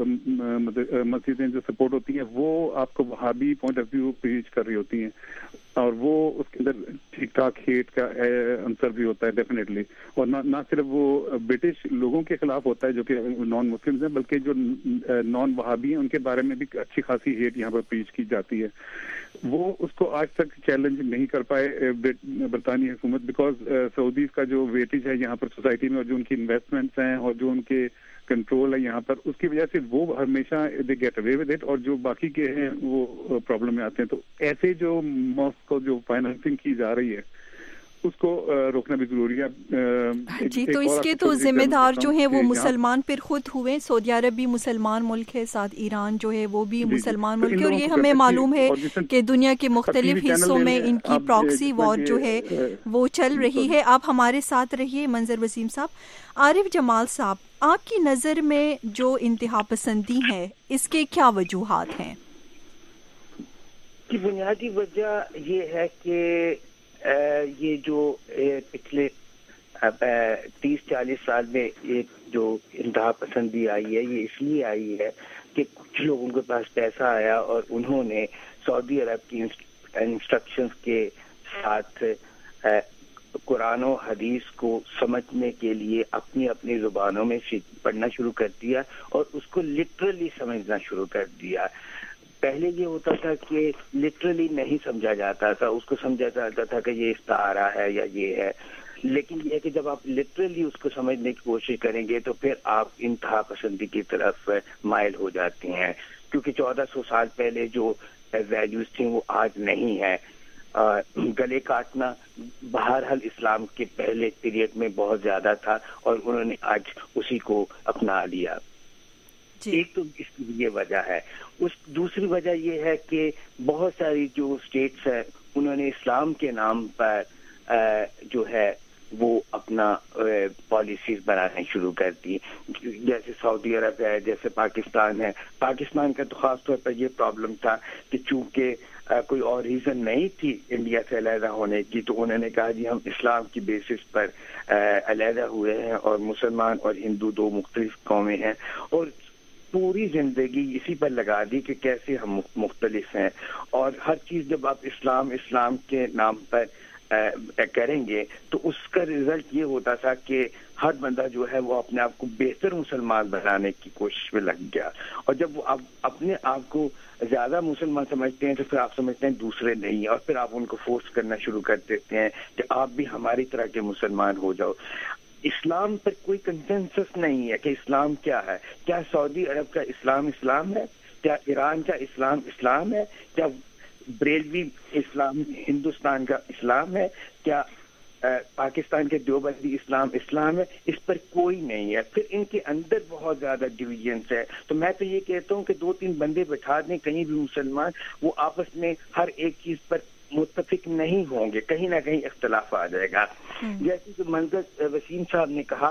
مسجدیں جو سپورٹ ہوتی ہیں وہ آپ کو وہابی پوائنٹ آف ویو پیش کر رہی ہوتی ہیں, اور وہ اس کے اندر ٹھیک ٹھاک ہیٹ کا عنصر بھی ہوتا ہے ڈیفینیٹلی, اور نہ صرف وہ برٹش لوگوں کے خلاف ہوتا ہے جو کہ نان مسلمز ہیں, بلکہ جو نان وہابی ہیں ان کے بارے میں بھی اچھی خاصی ہیٹ یہاں پر پیش کی جاتی ہے. وہ اس کو آج تک چیلنج نہیں کر پائے برطانوی حکومت, بیکاز سعودیز کا جو ویٹیج ہے یہاں پر سوسائٹی میں اور جو ان کی انویسٹمنٹس ہیں اور جو ان کے کنٹرول ہے یہاں پر, اس کی وجہ سے وہ ہمیشہ they get away with it, اور جو باقی کے ہیں وہ پرابلم میں آتے ہیں. تو ایسے جو ماسک کو جو فائنانسنگ کی جا رہی ہے اس کو روکنا بھی ضروری ہے. جی تو اس کے تو ذمہ دار جو ہیں وہ مسلمان پھر خود ہوئے. سعودی عرب بھی مسلمان ملک ہے, ساتھ ایران جو ہے وہ بھی مسلمان ملک ہے, اور یہ ہمیں معلوم ہے کہ دنیا کے مختلف حصوں میں ان کی پراکسی وار جو ہے وہ چل رہی ہے. آپ ہمارے ساتھ رہیے منظر وسیم صاحب. عارف جمال صاحب, آپ کی نظر میں جو انتہا پسندی ہے اس کے کیا وجوہات ہیں؟ کی بنیادی وجہ یہ ہے کہ یہ جو پچھلے 30-40 سال میں ایک جو انتہا پسندی آئی ہے یہ اس لیے آئی ہے کہ کچھ لوگوں کے پاس پیسہ آیا اور انہوں نے سعودی عرب کی انسٹرکشنز کے ساتھ قرآن و حدیث کو سمجھنے کے لیے اپنی اپنی زبانوں میں پڑھنا شروع کر دیا اور اس کو لٹرلی سمجھنا شروع کر دیا. پہلے یہ ہوتا تھا کہ لٹرلی نہیں سمجھا جاتا تھا, اس کو سمجھا جاتا تھا کہ یہ استعارہ ہے یا یہ ہے, لیکن یہ کہ جب آپ لٹرلی اس کو سمجھنے کی کوشش کریں گے تو پھر آپ انتہا پسندی کی طرف مائل ہو جاتے ہیں, کیونکہ 1400 سال پہلے جو ویلیوز تھیں وہ آج نہیں ہیں. گلے کاٹنا بہرحال اسلام کے پہلے پیریڈ میں بہت زیادہ تھا اور انہوں نے آج اسی کو اپنا لیا. ایک تو اس کی یہ وجہ ہے. دوسری وجہ یہ ہے کہ بہت ساری جو اسٹیٹس ہیں انہوں نے اسلام کے نام پر جو ہے وہ اپنا پالیسیز بنانے شروع کر دی. جیسے سعودی عرب ہے, جیسے پاکستان ہے. پاکستان کا تو خاص طور پر یہ پرابلم تھا کہ چونکہ کوئی اور ریزن نہیں تھی انڈیا سے علیحدہ ہونے کی, تو انہوں نے کہا جی ہم اسلام کی بیسس پر علیحدہ ہوئے ہیں اور مسلمان اور ہندو دو مختلف قومیں ہیں, اور پوری زندگی اسی پر لگا دی کہ کیسے ہم مختلف ہیں. اور ہر چیز جب آپ اسلام کے نام پر کریں گے تو اس کا رزلٹ یہ ہوتا تھا کہ ہر بندہ جو ہے وہ اپنے آپ کو بہتر مسلمان بنانے کی کوشش میں لگ گیا. اور جب وہ آپ اپنے آپ کو زیادہ مسلمان سمجھتے ہیں تو پھر آپ سمجھتے ہیں دوسرے نہیں ہیں, اور پھر آپ ان کو فورس کرنا شروع کر دیتے ہیں کہ آپ بھی ہماری طرح کے مسلمان ہو جاؤ. اسلام پر کوئی کنسنسس نہیں ہے کہ اسلام کیا ہے. کیا سعودی عرب کا اسلام ہے؟ کیا ایران کا اسلام ہے؟ کیا بریلوی اسلام ہندوستان کا اسلام ہے؟ کیا پاکستان کے دیوبندی اسلام ہے؟ اس پر کوئی نہیں ہے. پھر ان کے اندر بہت زیادہ ڈویژنس ہے. تو میں تو یہ کہتا ہوں کہ 2-3 بندے بٹھا دیں کہیں بھی مسلمان, وہ آپس میں ہر ایک چیز پر متفق نہیں ہوں گے, کہیں نہ کہیں اختلاف آ جائے گا. جیسے کہ منظر وسیم صاحب نے کہا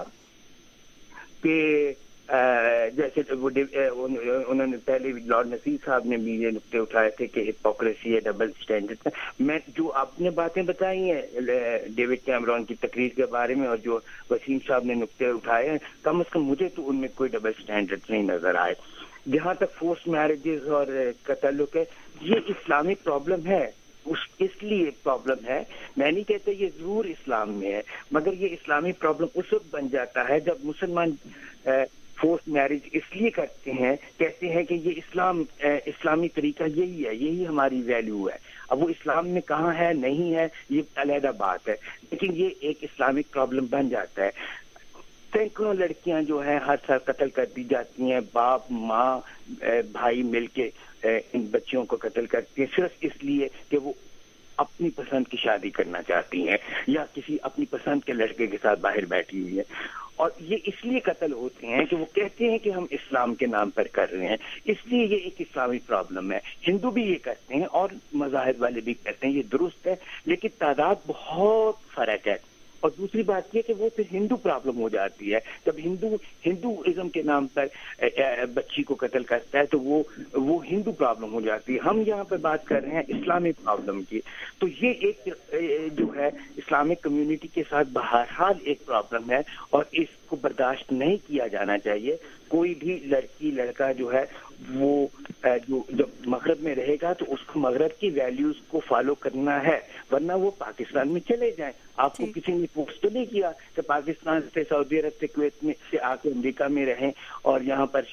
کہ جیسے انہوں نے پہلے لارڈ نصیر صاحب نے بھی یہ نقطے اٹھائے تھے کہ ہپوکریسی ہے, ڈبل اسٹینڈرڈ. میں جو آپ نے باتیں بتائی ہیں ڈیوڈ کیمرون کی تقریر کے بارے میں اور جو وسیم صاحب نے نقطے اٹھائے ہیں, کم از کم مجھے تو ان میں کوئی ڈبل اسٹینڈرڈ نہیں نظر آئے. جہاں تک فورس میرجز اور کا تعلق ہے, یہ اسلامک پرابلم ہے, اس لیے پرابلم ہے. میں نہیں کہتا یہ ضرور اسلام میں ہے, مگر یہ اسلامی پرابلم اس وقت بن جاتا ہے جب مسلمان فورس میرج اس لیے کرتے ہیں, کہتے ہیں کہ یہ اسلامی طریقہ یہی ہے, یہی ہماری ویلیو ہے. اب وہ اسلام میں کہاں ہے نہیں ہے یہ علیحدہ بات ہے, لیکن یہ ایک اسلامک پرابلم بن جاتا ہے. سینکڑوں لڑکیاں جو ہیں ہر سال قتل کر دی جاتی ہیں, باپ ماں بھائی مل کے ان بچیوں کو قتل کرتی ہیں صرف اس لیے کہ وہ اپنی پسند کی شادی کرنا چاہتی ہیں یا کسی اپنی پسند کے لڑکے کے ساتھ باہر بیٹھی ہوئی ہے. اور یہ اس لیے قتل ہوتے ہیں کہ وہ کہتے ہیں کہ ہم اسلام کے نام پر کر رہے ہیں, اس لیے یہ ایک اسلامی پرابلم ہے. ہندو بھی یہ کرتے ہیں اور مذاہب والے بھی کہتے ہیں, یہ درست ہے, لیکن تعداد بہت فرق ہے. اور دوسری بات یہ کہ وہ پھر ہندو پرابلم ہو جاتی ہے. جب ہندوازم کے نام پر بچی کو قتل کرتا ہے تو وہ ہندو پرابلم ہو جاتی ہے. ہم یہاں پہ بات کر رہے ہیں اسلامک پرابلم کی. تو یہ ایک جو ہے اسلامک کمیونٹی کے ساتھ بہرحال ایک پرابلم ہے, اور اس کو برداشت نہیں کیا جانا چاہیے. کوئی بھی لڑکی لڑکا جو ہے وہ جب مغرب میں رہے گا تو اس کو مغرب کی ویلیوز کو فالو کرنا ہے, ورنہ وہ پاکستان میں چلے جائیں. آپ کو کسی نے پوسٹ تو نہیں کیا کہ پاکستان سے, سعودی عرب سے, کویت میں سے آ کے امریکہ میں رہیں اور یہاں پر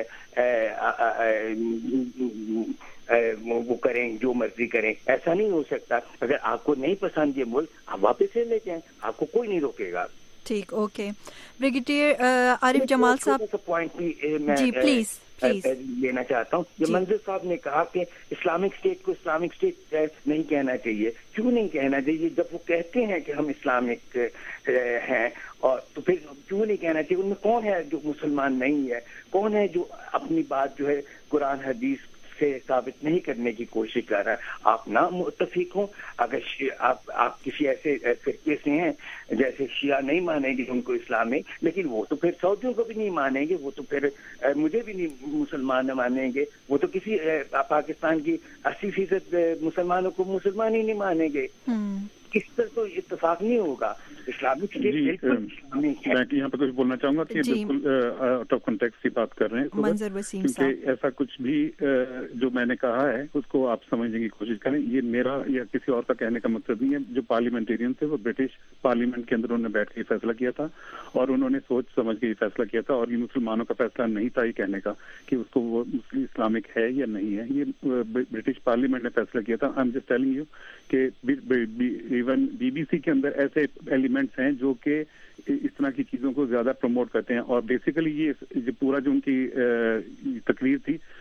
وہ کریں جو مرضی کریں. ایسا نہیں ہو سکتا. اگر آپ کو نہیں پسند یہ ملک, آپ واپس لے جائیں, آپ کو کوئی نہیں روکے گا. ٹھیک, اوکے. بریگیڈیئر عارف جمال صاحب, پوائنٹ بھی میں جی پلیز لینا چاہتا ہوں. یہ منظر صاحب نے کہا کہ اسلامک اسٹیٹ کو اسلامک اسٹیٹ نہیں کہنا چاہیے. کیوں نہیں کہنا چاہیے؟ جب وہ کہتے ہیں کہ ہم اسلامک ہیں, اور تو پھر کیوں نہیں کہنا چاہیے؟ ان میں کون ہے جو مسلمان نہیں ہے؟ کون ہے جو اپنی بات جو ہے قرآن حدیث سے ثابت نہیں کرنے کی کوشش کر رہا ہے؟ آپ نہ متفق ہوں. اگر آپ کسی ایسے فرقے سے ہیں جیسے شیعہ نہیں مانیں گے ان کو اسلام میں, لیکن وہ تو پھر سعودیوں کو بھی نہیں مانیں گے, وہ تو پھر مجھے بھی نہیں مسلمان نہ مانیں گے, وہ تو کسی پاکستان کی 80% مسلمانوں کو مسلمان ہی نہیں مانیں گے. اس پر تو اتفاق نہیں ہوگا. اسلامک اسٹیٹ میں یہاں پہ کچھ بولنا چاہوں گا کہ بالکل آؤٹ آف کنٹیکسٹ کی بات کر رہے ہیں, کیونکہ ایسا کچھ بھی جو میں نے کہا ہے اس کو آپ سمجھنے کی کوشش کریں. یہ میرا یا کسی اور کا کہنے کا مقصد نہیں ہے. جو پارلیمنٹیرین تھے وہ برٹش پارلیمنٹ کے اندر انہوں نے بیٹھ کے فیصلہ کیا تھا, اور انہوں نے سوچ سمجھ کے یہ فیصلہ کیا تھا, اور یہ مسلمانوں کا فیصلہ نہیں تھا یہ کہنے کا کہ اس کو وہ اسلامک ہے یا نہیں ہے. یہ برٹش پارلیمنٹ نے فیصلہ کیا تھا. I am just telling you کہ ایون بی بی سی کے اندر ایسے ایلیمنٹس ہیں جو کہ اس طرح کی چیزوں کو زیادہ پروموٹ کرتے ہیں, اور بیسیکلی یہ پورا جو ان کی تقریر تھی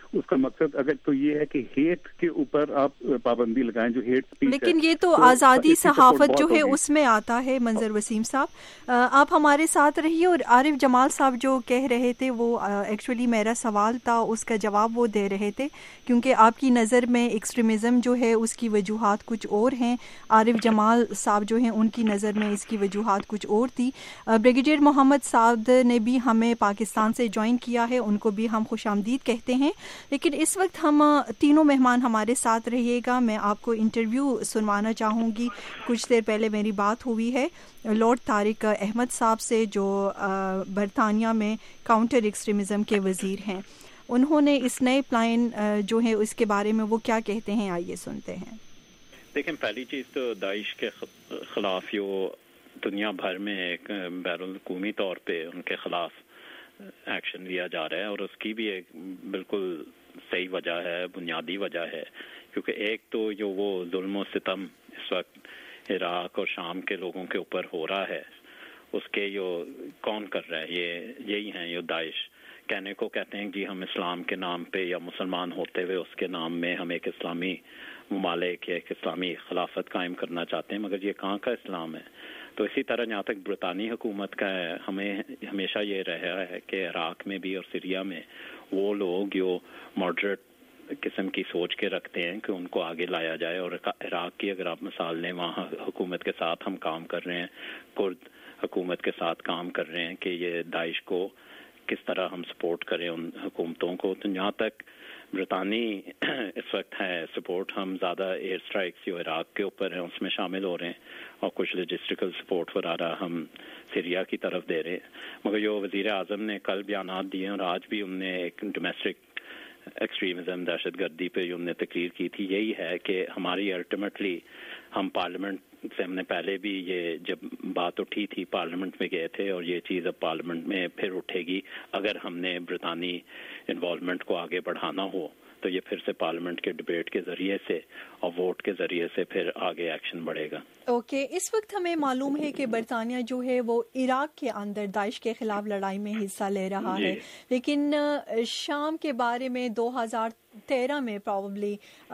اس کا مقصد اگر تو یہ ہے کہ ہیٹ کے اوپر آپ پابندی لگائیں، جو ہیٹ اسپیچ، لیکن یہ تو آزادی صحافت جو ہے اس میں آتا ہے منظر وسیم صاحب. آپ ہمارے ساتھ رہیے. اور عارف جمال صاحب جو کہہ رہے تھے وہ ایکچولی میرا سوال تھا، اس کا جواب وہ دے رہے تھے، کیونکہ آپ کی نظر میں ایکسٹریمزم جو ہے اس کی وجوہات کچھ اور ہیں، عارف جمال صاحب جو ہیں ان کی نظر میں اس کی وجوہات کچھ اور تھی. بریگیڈیئر محمد سعد نے بھی ہمیں پاکستان سے جوائن کیا ہے، ان کو بھی ہم خوش آمدید کہتے ہیں. لیکن اس وقت ہم تینوں مہمان ہمارے ساتھ رہیے گا. میں آپ کو انٹرویو سنوانا چاہوں گی. کچھ دیر پہلے میری بات ہوئی ہے لارڈ طارق احمد صاحب سے، جو برطانیہ میں کاؤنٹر ایکسٹریمزم کے وزیر ہیں. انہوں نے اس نئے پلان جو ہے اس کے بارے میں وہ کیا کہتے ہیں، آئیے سنتے ہیں. دیکھیں، پہلی چیز تو داعش کے خلاف جو دنیا بھر میں ایک بین الاقوامی طور پہ ان کے خلاف ایکشن لیا جا رہا ہے، اور اس کی بھی ایک بالکل صحیح وجہ ہے، بنیادی وجہ ہے. کیونکہ ایک تو جو وہ ظلم و ستم اس وقت عراق اور شام کے لوگوں کے اوپر ہو رہا ہے، اس کے جو کون کر رہا ہے، یہی ہیں جو داعش. کہنے کو کہتے ہیں جی ہم اسلام کے نام پہ یا مسلمان ہوتے ہوئے اس کے نام میں ہم ایک اسلامی ممالک یا ایک اسلامی خلافت قائم کرنا چاہتے ہیں، مگر یہ کہاں کا اسلام ہے. تو اسی طرح جہاں تک برطانوی حکومت کا ہے، ہمیں ہمیشہ یہ رہا ہے کہ عراق میں بھی اور سیریا میں وہ لوگ جو ماڈریٹ قسم کی سوچ کے رکھتے ہیں کہ ان کو آگے لایا جائے. اور عراق کی اگر آپ مثال لیں، وہاں حکومت کے ساتھ ہم کام کر رہے ہیں، کرد حکومت کے ساتھ کام کر رہے ہیں کہ یہ داعش کو کس طرح ہم سپورٹ کریں ان حکومتوں کو. تو جہاں تک برطانوی اس وقت ہے سپورٹ، ہم زیادہ ایئر سٹرائکس جو عراق کے اوپر ہیں اس میں شامل ہو رہے ہیں، اور کچھ لاجسٹیکل سپورٹ وغیرہ ہم سیریا کی طرف دے رہے ہیں. مگر جو وزیر اعظم نے کل بیانات دیے اور آج بھی انہوں نے ایک ڈومیسٹک ایکسٹریمزم، دہشت گردی پہ جو انہوں نے تقریر کی تھی، یہی ہے کہ ہماری الٹیمیٹلی ہم پارلیمنٹ سے، ہم نے پہلے بھی یہ جب بات اٹھی تھی پارلیمنٹ میں گئے تھے، اور یہ چیز اب پارلیمنٹ میں پھر اٹھے گی. اگر ہم نے برطانوی انوالومنٹ کو آگے بڑھانا ہو تو یہ پھر سے پارلیمنٹ کے ڈیبیٹ کے ذریعے سے اور ووٹ کے ذریعے سے پھر آگے ایکشن بڑھے گا. اوکے. اس وقت ہمیں معلوم ہے کہ برطانیہ جو ہے وہ عراق کے اندر داعش کے خلاف لڑائی میں حصہ لے رہا ہے، لیکن شام کے بارے میں 2013 میں پروبلی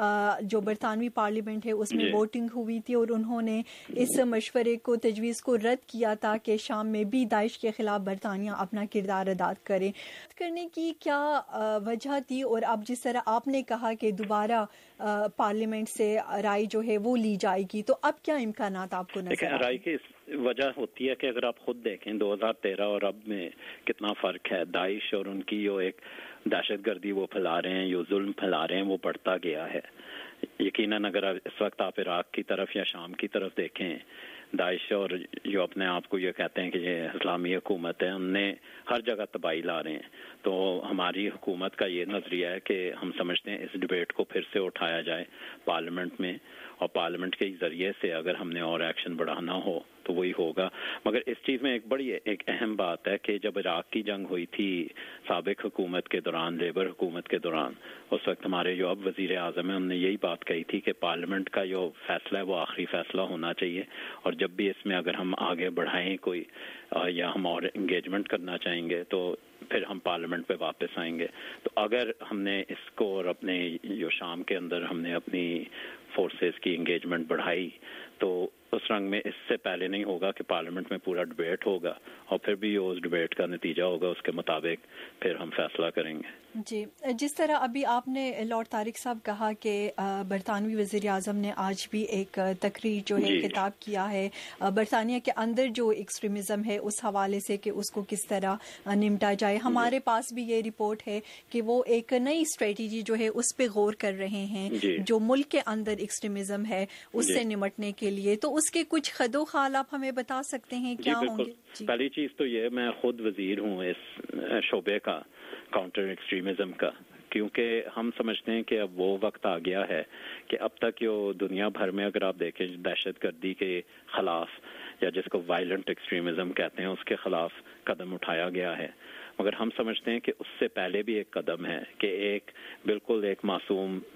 جو برطانوی پارلیمنٹ ہے اس میں ووٹنگ ہوئی تھی، اور انہوں نے اس مشورے کو، تجویز کو رد کیا تھا کہ شام میں بھی داعش کے خلاف برطانیہ اپنا کردار ادا کرے. کرنے کی کیا وجہ تھی؟ اور اب جس طرح آپ نے کہا کہ دوبارہ پارلیمنٹ سے رائے جو ہے وہ لی جائے گی، تو اب کیا امکانات آپ کو نظر آئے؟ رائے کی وجہ ہوتی ہے کہ اگر آپ خود دیکھیں 2013 اور اب میں کتنا فرق ہے. داعش اور ان کی جو ایک دہشت گردی وہ پھیلا رہے ہیں، جو ظلم پھیلا رہے ہیں، وہ بڑھتا گیا ہے. یقیناً اگر اس وقت آپ عراق کی طرف یا شام کی طرف دیکھیں، داعش اور جو اپنے آپ کو یہ کہتے ہیں کہ یہ اسلامی حکومت ہے، ان نے ہر جگہ تباہی لا رہے ہیں. تو ہماری حکومت کا یہ نظریہ ہے کہ ہم سمجھتے ہیں اس ڈیبیٹ کو پھر سے اٹھایا جائے پارلیمنٹ میں، اور پارلیمنٹ کے ذریعے سے اگر ہم نے اور ایکشن بڑھانا ہو تو وہی ہوگا. مگر اس چیز میں ایک اہم بات ہے کہ جب عراق کی جنگ ہوئی تھی سابق حکومت کے دوران، لیبر حکومت کے دوران، اس وقت ہمارے جو اب وزیر اعظم ہیں انہوں نے یہی بات کہی تھی کہ پارلیمنٹ کا جو فیصلہ ہے وہ آخری فیصلہ ہونا چاہیے، اور جب بھی اس میں اگر ہم آگے بڑھائیں کوئی یا ہم اور انگیجمنٹ کرنا چاہیں گے تو پھر ہم پارلیمنٹ پہ واپس آئیں گے. تو اگر ہم نے اس کو اور اپنے جو شام کے اندر ہم نے اپنی فورسز کی انگیجمنٹ بڑھائی، تو اس رنگ میں اس سے پہلے نہیں ہوگا کہ پارلیمنٹ میں پورا ڈیبیٹ ہوگا، اور پھر بھی اس ڈیبیٹ کا نتیجہ ہوگا، اس کے مطابق پھر ہم فیصلہ کریں گے. جی، جس طرح ابھی آپ نے لارڈ طارق صاحب کہا کہ برطانوی وزیر اعظم نے آج بھی ایک تقریر جو ہے خطاب کیا ہے برطانیہ کے اندر جو ایکسٹریمزم ہے اس حوالے سے کہ اس کو کس طرح نمٹا جائے. ہمارے پاس بھی یہ رپورٹ ہے کہ وہ ایک نئی اسٹریٹجی جو ہے اس پہ غور کر رہے ہیں جو ملک کے اندر ایکسٹریمزم ہے اس سے نمٹنے کے لیے. تو اس کے کچھ خد و خال آپ ہمیں بتا سکتے ہیں کیا ہوں گے؟ پہلی چیز تو یہ، میں خود وزیر ہوں اس شعبے کا، کاؤنٹر ایکسٹریمزم کا، کیونکہ ہم سمجھتے ہیں کہ اب وہ وقت آ گیا ہے کہ اب تک جو دنیا بھر میں اگر آپ دیکھیں دہشت گردی کے خلاف یا جس کو وائلنٹ ایکسٹریمزم کہتے ہیں اس کے خلاف قدم اٹھایا گیا ہے، مگر ہم سمجھتے ہیں کہ اس سے پہلے بھی ایک قدم ہے کہ ایک بالکل ایک معصوم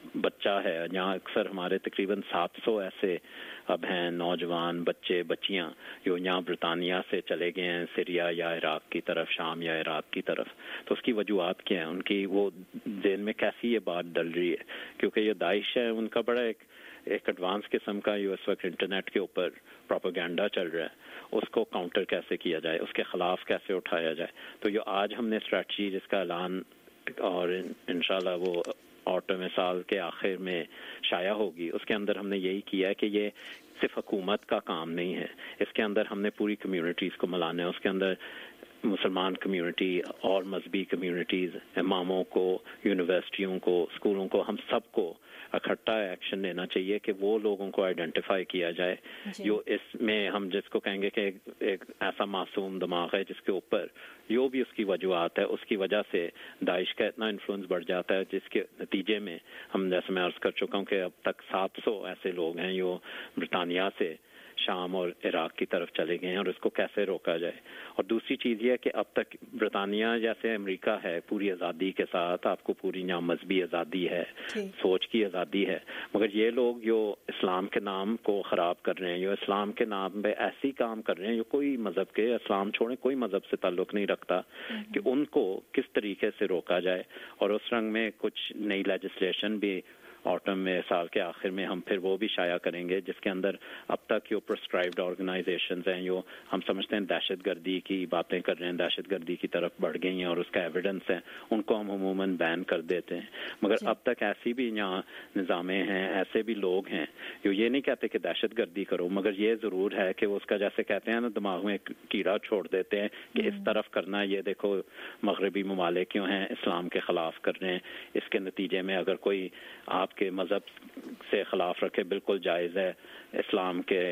بچہ ہے. جہاں اکثر ہمارے تقریباً 700 ایسے اب ہیں نوجوان بچے بچیاں جو یہاں برطانیہ سے چلے گئے ہیں سیریا یا عراق کی طرف, شام یا عراق کی طرف. تو اس کی وجوہات کیا ہیں؟ ان کی وہ ذہن میں کیسی یہ بات ڈل رہی ہے؟ کیونکہ یہ داعش ہے, ان کا بڑا ایک ایڈوانس قسم کا اس وقت انٹرنیٹ کے اوپر پروپیگنڈا چل رہا ہے. اس کو کاؤنٹر کیسے کیا جائے, اس کے خلاف کیسے اٹھایا جائے. تو جو آج ہم نے اسٹریٹجی جس کا اعلان اور انشاءاللہ وہ آٹم سال کے آخر میں شائع ہوگی, اس کے اندر ہم نے یہی کیا ہے کہ یہ صرف حکومت کا کام نہیں ہے, اس کے اندر ہم نے پوری کمیونٹیز کو ملانا ہے. اس کے اندر مسلمان کمیونٹی اور مذہبی کمیونٹیز, اماموں کو, یونیورسٹیوں کو, اسکولوں کو, ہم سب کو اکٹھا ایکشن لینا چاہیے کہ وہ لوگوں کو آئیڈینٹیفائی کیا جائے جو اس میں ہم جس کو کہیں گے کہ ایک ایسا معصوم دماغ ہے جس کے اوپر جو بھی اس کی وجوہات ہے, اس کی وجہ سے داعش کا اتنا انفلوئنس بڑھ جاتا ہے, جس کے نتیجے میں ہم جیسے میں عرض کر چکا ہوں کہ اب تک 700 ایسے لوگ ہیں جو برطانیہ سے شام اور عراق کی طرف چلے گئے ہیں, اور اس کو کیسے روکا جائے. اور دوسری چیز یہ ہے کہ اب تک برطانیہ جیسے امریکہ ہے پوری آزادی کے ساتھ, آپ کو پوری یہاں مذہبی آزادی ہے, سوچ کی آزادی ہے, مگر یہ لوگ جو اسلام کے نام کو خراب کر رہے ہیں, جو اسلام کے نام پہ ایسی کام کر رہے ہیں جو کوئی مذہب کے, اسلام چھوڑیں کوئی مذہب سے تعلق نہیں رکھتا, کہ ان کو کس طریقے سے روکا جائے. اور اس رنگ میں کچھ نئی لیجسلیشن بھی آٹم میں سال کے آخر میں ہم پھر وہ بھی شائع کریں گے, جس کے اندر اب تک جو پرسکرائبڈ آرگنائزیشنز ہیں جو ہم سمجھتے ہیں دہشت گردی کی باتیں کر رہے ہیں, دہشت گردی کی طرف بڑھ گئی ہیں اور اس کا ایویڈنس ہے, ان کو ہم عموماً بین کر دیتے ہیں. مگر اب تک ایسی بھی یہاں نظامیں ہیں, ایسے بھی لوگ ہیں جو یہ نہیں کہتے کہ دہشت گردی کرو, مگر یہ ضرور ہے کہ وہ اس کا جیسے کہتے ہیں نا دماغ میں کیڑا چھوڑ دیتے ہیں کہ اس طرف کرنا, یہ دیکھو مغربی ممالک کیوں ہیں اسلام کے خلاف کر رہے ہیں, اس کے نتیجے میں اگر کوئی آپ کے مذہب سے خلاف رکھے بالکل جائز ہے اسلام کے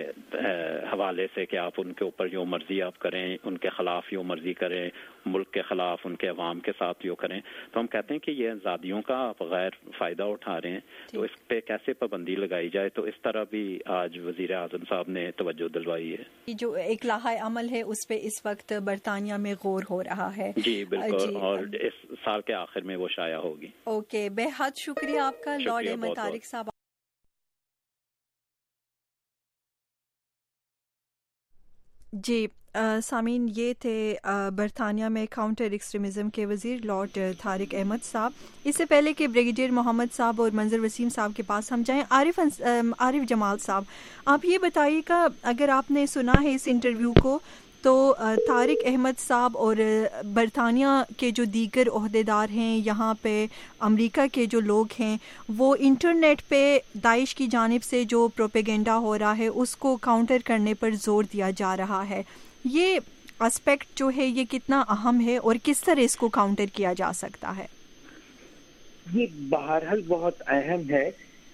حوالے سے کہ آپ ان کے اوپر جو مرضی آپ کریں, ان کے خلاف جو مرضی کریں, ملک کے خلاف ان کے عوام کے ساتھ جو کریں. تو ہم کہتے ہیں کہ یہ آزادیوں کا آپ غیر فائدہ اٹھا رہے ہیں, تو اس پہ کیسے پابندی لگائی جائے. تو اس طرح بھی آج وزیر اعظم صاحب نے توجہ دلوائی ہے. جو ایک لائحہ عمل ہے اس پہ اس وقت برطانیہ میں غور ہو رہا ہے. جی بالکل, اور اس سال کے آخر میں وہ شائع ہوگی. اوکے, بے حد شکریہ آپ کا لارڈ احمد طارق صاحب. جی سامعین, یہ تھے برطانیہ میں کاؤنٹر ایکسٹریمزم کے وزیر لارڈ طارق احمد صاحب. اس سے پہلے کہ بریگیڈیئر محمد صاحب اور منظر وسیم صاحب کے پاس ہم جائیں, عارف جمال صاحب, آپ یہ بتائیے گا اگر آپ نے سنا ہے اس انٹرویو کو, تو طارق احمد صاحب اور برطانیہ کے جو دیگر عہدیدار ہیں, یہاں پہ امریکہ کے جو لوگ ہیں, وہ انٹرنیٹ پہ داعش کی جانب سے جو پروپیگنڈا ہو رہا ہے اس کو کاؤنٹر کرنے پر زور دیا جا رہا ہے. یہ اسپیکٹ جو ہے یہ کتنا اہم ہے اور کس طرح اس کو کاؤنٹر کیا جا سکتا ہے؟ یہ بہرحال بہت اہم ہے,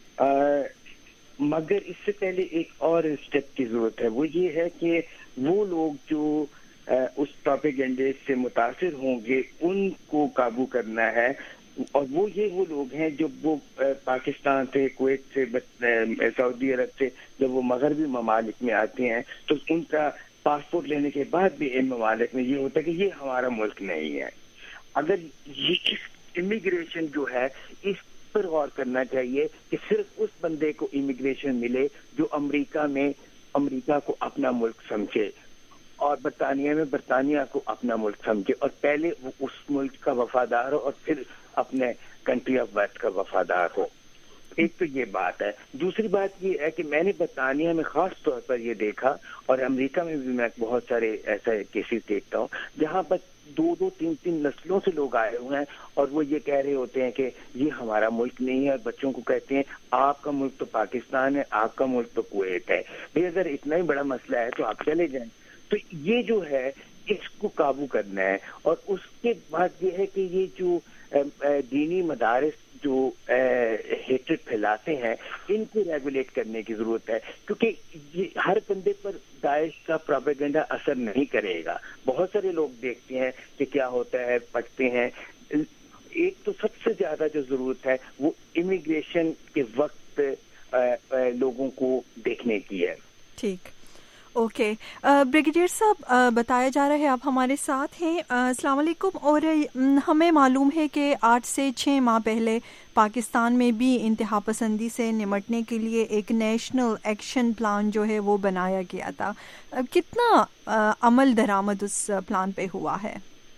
مگر اس سے پہلے ایک اور اسٹیپ کی ضرورت ہے. وہ یہ ہے کہ وہ لوگ جو اس پروپیگنڈے سے متاثر ہوں گے ان کو قابو کرنا ہے, اور وہ لوگ ہیں جو وہ پاکستان سے, کویت سے, سعودی عرب سے جب وہ مغربی ممالک میں آتے ہیں تو ان کا پاسپورٹ لینے کے بعد بھی ان ممالک میں یہ ہوتا ہے کہ یہ ہمارا ملک نہیں ہے. اگر یہ امیگریشن جو ہے اس پر غور کرنا چاہیے کہ صرف اس بندے کو امیگریشن ملے جو امریکہ کو اپنا ملک سمجھے, اور برطانیہ میں برطانیہ کو اپنا ملک سمجھے, اور پہلے وہ اس ملک کا وفادار ہو اور پھر اپنے کنٹری آف برتھ کا وفادار ہو. ایک تو یہ بات ہے. دوسری بات یہ ہے کہ میں نے برطانیہ میں خاص طور پر یہ دیکھا, اور امریکہ میں بھی میں بہت سارے ایسے کیسز دیکھتا ہوں جہاں پر 2-3 نسلوں سے لوگ آئے ہوئے ہیں, اور وہ یہ کہہ رہے ہوتے ہیں کہ یہ ہمارا ملک نہیں ہے, اور بچوں کو کہتے ہیں آپ کا ملک تو پاکستان ہے, آپ کا ملک تو کویت ہے, بھئی اگر اتنا ہی بڑا مسئلہ ہے تو آپ چلے جائیں. تو یہ جو ہے اس کو قابو کرنا ہے. اور اس کے بعد یہ ہے کہ یہ جو دینی مدارس جو ہیٹرڈ پھیلاتے ہیں ان کو ریگولیٹ کرنے کی ضرورت ہے, کیونکہ یہ ہر بندے پر داعش کا پروپیگنڈا اثر نہیں کرے گا. بہت سارے لوگ دیکھتے ہیں کہ کیا ہوتا ہے, پڑھتے ہیں. ایک تو سب سے زیادہ جو ضرورت ہے وہ امیگریشن کے وقت لوگوں کو دیکھنے کی ہے. ٹھیک, اوکے بریگیڈیئر صاحب بتایا جا رہا ہے آپ ہمارے ساتھ ہیں. السلام علیکم. اور ہمیں معلوم ہے کہ 8 سے 6 ماہ پہلے پاکستان میں بھی انتہا پسندی سے نمٹنے کے لیے ایک نیشنل ایکشن پلان جو ہے وہ بنایا گیا تھا. کتنا عمل درآمد اس پلان پہ ہوا ہے؟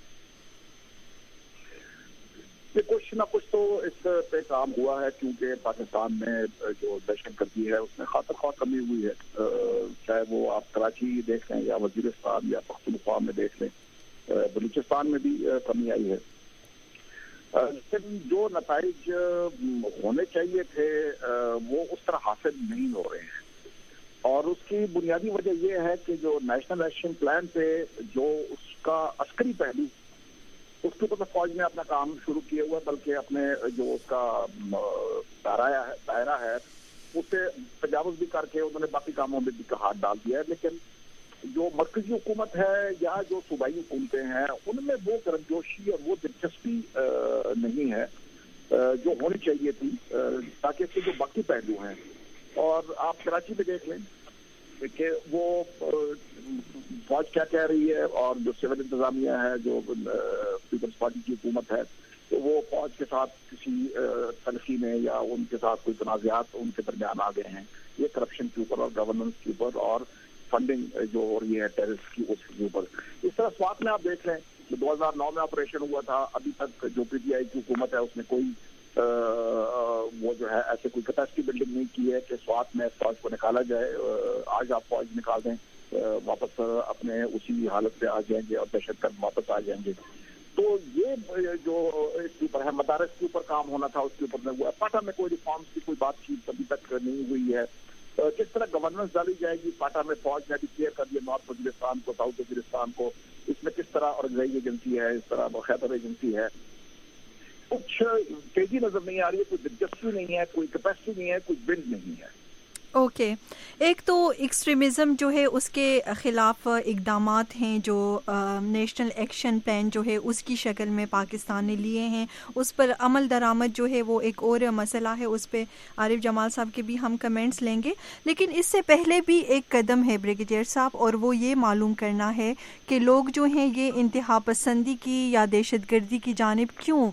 کچھ نہ کچھ تو اس پہ کام ہوا ہے، کیونکہ پاکستان میں جو دہشت گردی ہے اس میں خاطر خواہ کمی ہوئی ہے. چاہے وہ آپ کراچی دیکھ لیں یا وزیرستان یا پختونخوا میں دیکھ لیں، بلوچستان میں بھی کمی آئی ہے. لیکن جو نتائج ہونے چاہیے تھے وہ اس طرح حاصل نہیں ہو رہے ہیں، اور اس کی بنیادی وجہ یہ ہے کہ جو نیشنل ایکشن پلان پہ جو اس کا عسکری پہلو اس کے اوپر فوج نے اپنا کام شروع کیا ہوا، بلکہ اپنے جو اس کا دائرہ ہے اس سے تجاوز بھی کر کے انہوں نے باقی کاموں میں بھی ہاتھ ڈال دیا ہے. لیکن جو مرکزی حکومت ہے یا جو صوبائی حکومتیں ہیں ان میں وہ گرمجوشی اور وہ دلچسپی نہیں ہے جو ہونی چاہیے تھی، تاکہ اس کے جو باقی پہلو ہیں. اور آپ کراچی میں دیکھ لیں کہ وہ فوج کیا کہہ رہی ہے، اور جو سول انتظامیہ ہے، جو پیپلز پارٹی کی حکومت ہے، تو وہ فوج کے ساتھ کسی تلخی میں یا ان کے ساتھ کوئی تنازعات ان کے درمیان آ گئے ہیں. یہ کرپشن کے اوپر اور گورننس کے اوپر اور فنڈنگ جو ہو رہی ہے ٹیررسٹ کی اس کے اوپر. اس طرح سوات میں آپ دیکھ لیں کہ 2009 میں آپریشن ہوا تھا، ابھی تک جو پی ٹی آئی کی حکومت ہے اس نے کوئی وہ جو ہے ایسے کوئی کیپیسٹی بلڈنگ نہیں کی ہے کہ سوات میں فوج کو نکالا جائے. آج آپ فوج نکال دیں واپس اپنے اسی حالت پہ آ جائیں گے اور دہشت گرد واپس آ جائیں گے. تو یہ جو اس کے اوپر ہے، مدارس کے اوپر کام ہونا تھا اس کے اوپر نہیں ہوا. پاٹا میں کوئی ریفارمس کی کوئی بات چیت ابھی تک نہیں ہوئی ہے. کس طرح گورننس ڈالی جائے گی؟ پاٹا میں فوج نے ڈکلیئر کر دیا نارتھ وزیرستان کو، ساؤتھ وزیرستان کو. اس میں کس طرح آرگنائز ایجنسی ہے، اس طرح خیبر ایجنسی ہے. کچھ تیزی نظر نہیں آ رہی ہے، کوئی دلچسپی نہیں ہے، کوئی کیپیسٹی نہیں ہے، کوئی بلڈ نہیں ہے. اوکے ایک تو ایکسٹریمزم جو ہے اس کے خلاف اقدامات ہیں جو نیشنل ایکشن پلان جو ہے اس کی شکل میں پاکستان نے لیے ہیں، اس پر عمل درآمد جو ہے وہ ایک اور مسئلہ ہے، اس پہ عارف جمال صاحب کے بھی ہم کمنٹس لیں گے. لیکن اس سے پہلے بھی ایک قدم ہے بریگیڈیئر صاحب، اور وہ یہ معلوم کرنا ہے کہ لوگ جو ہیں یہ انتہا پسندی کی یا دہشت گردی کی جانب کیوں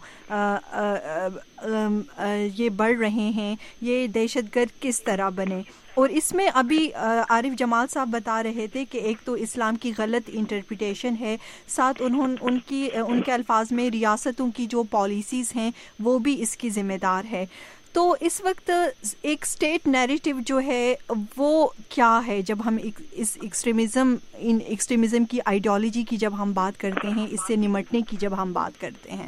یہ بڑھ رہے ہیں، یہ دہشت گرد کس طرح بنے. اور اس میں ابھی عارف جمال صاحب بتا رہے تھے کہ ایک تو اسلام کی غلط انٹرپریٹیشن ہے، ساتھ ان کے الفاظ میں ریاستوں کی جو پالیسیز ہیں وہ بھی اس کی ذمہ دار ہے. تو اس وقت ایک اسٹیٹ نیریٹو جو ہے وہ کیا ہے جب ہم اس ایکسٹریمزم کی آئیڈیالوجی کی جب ہم بات کرتے ہیں، اس سے نمٹنے کی جب ہم بات کرتے ہیں؟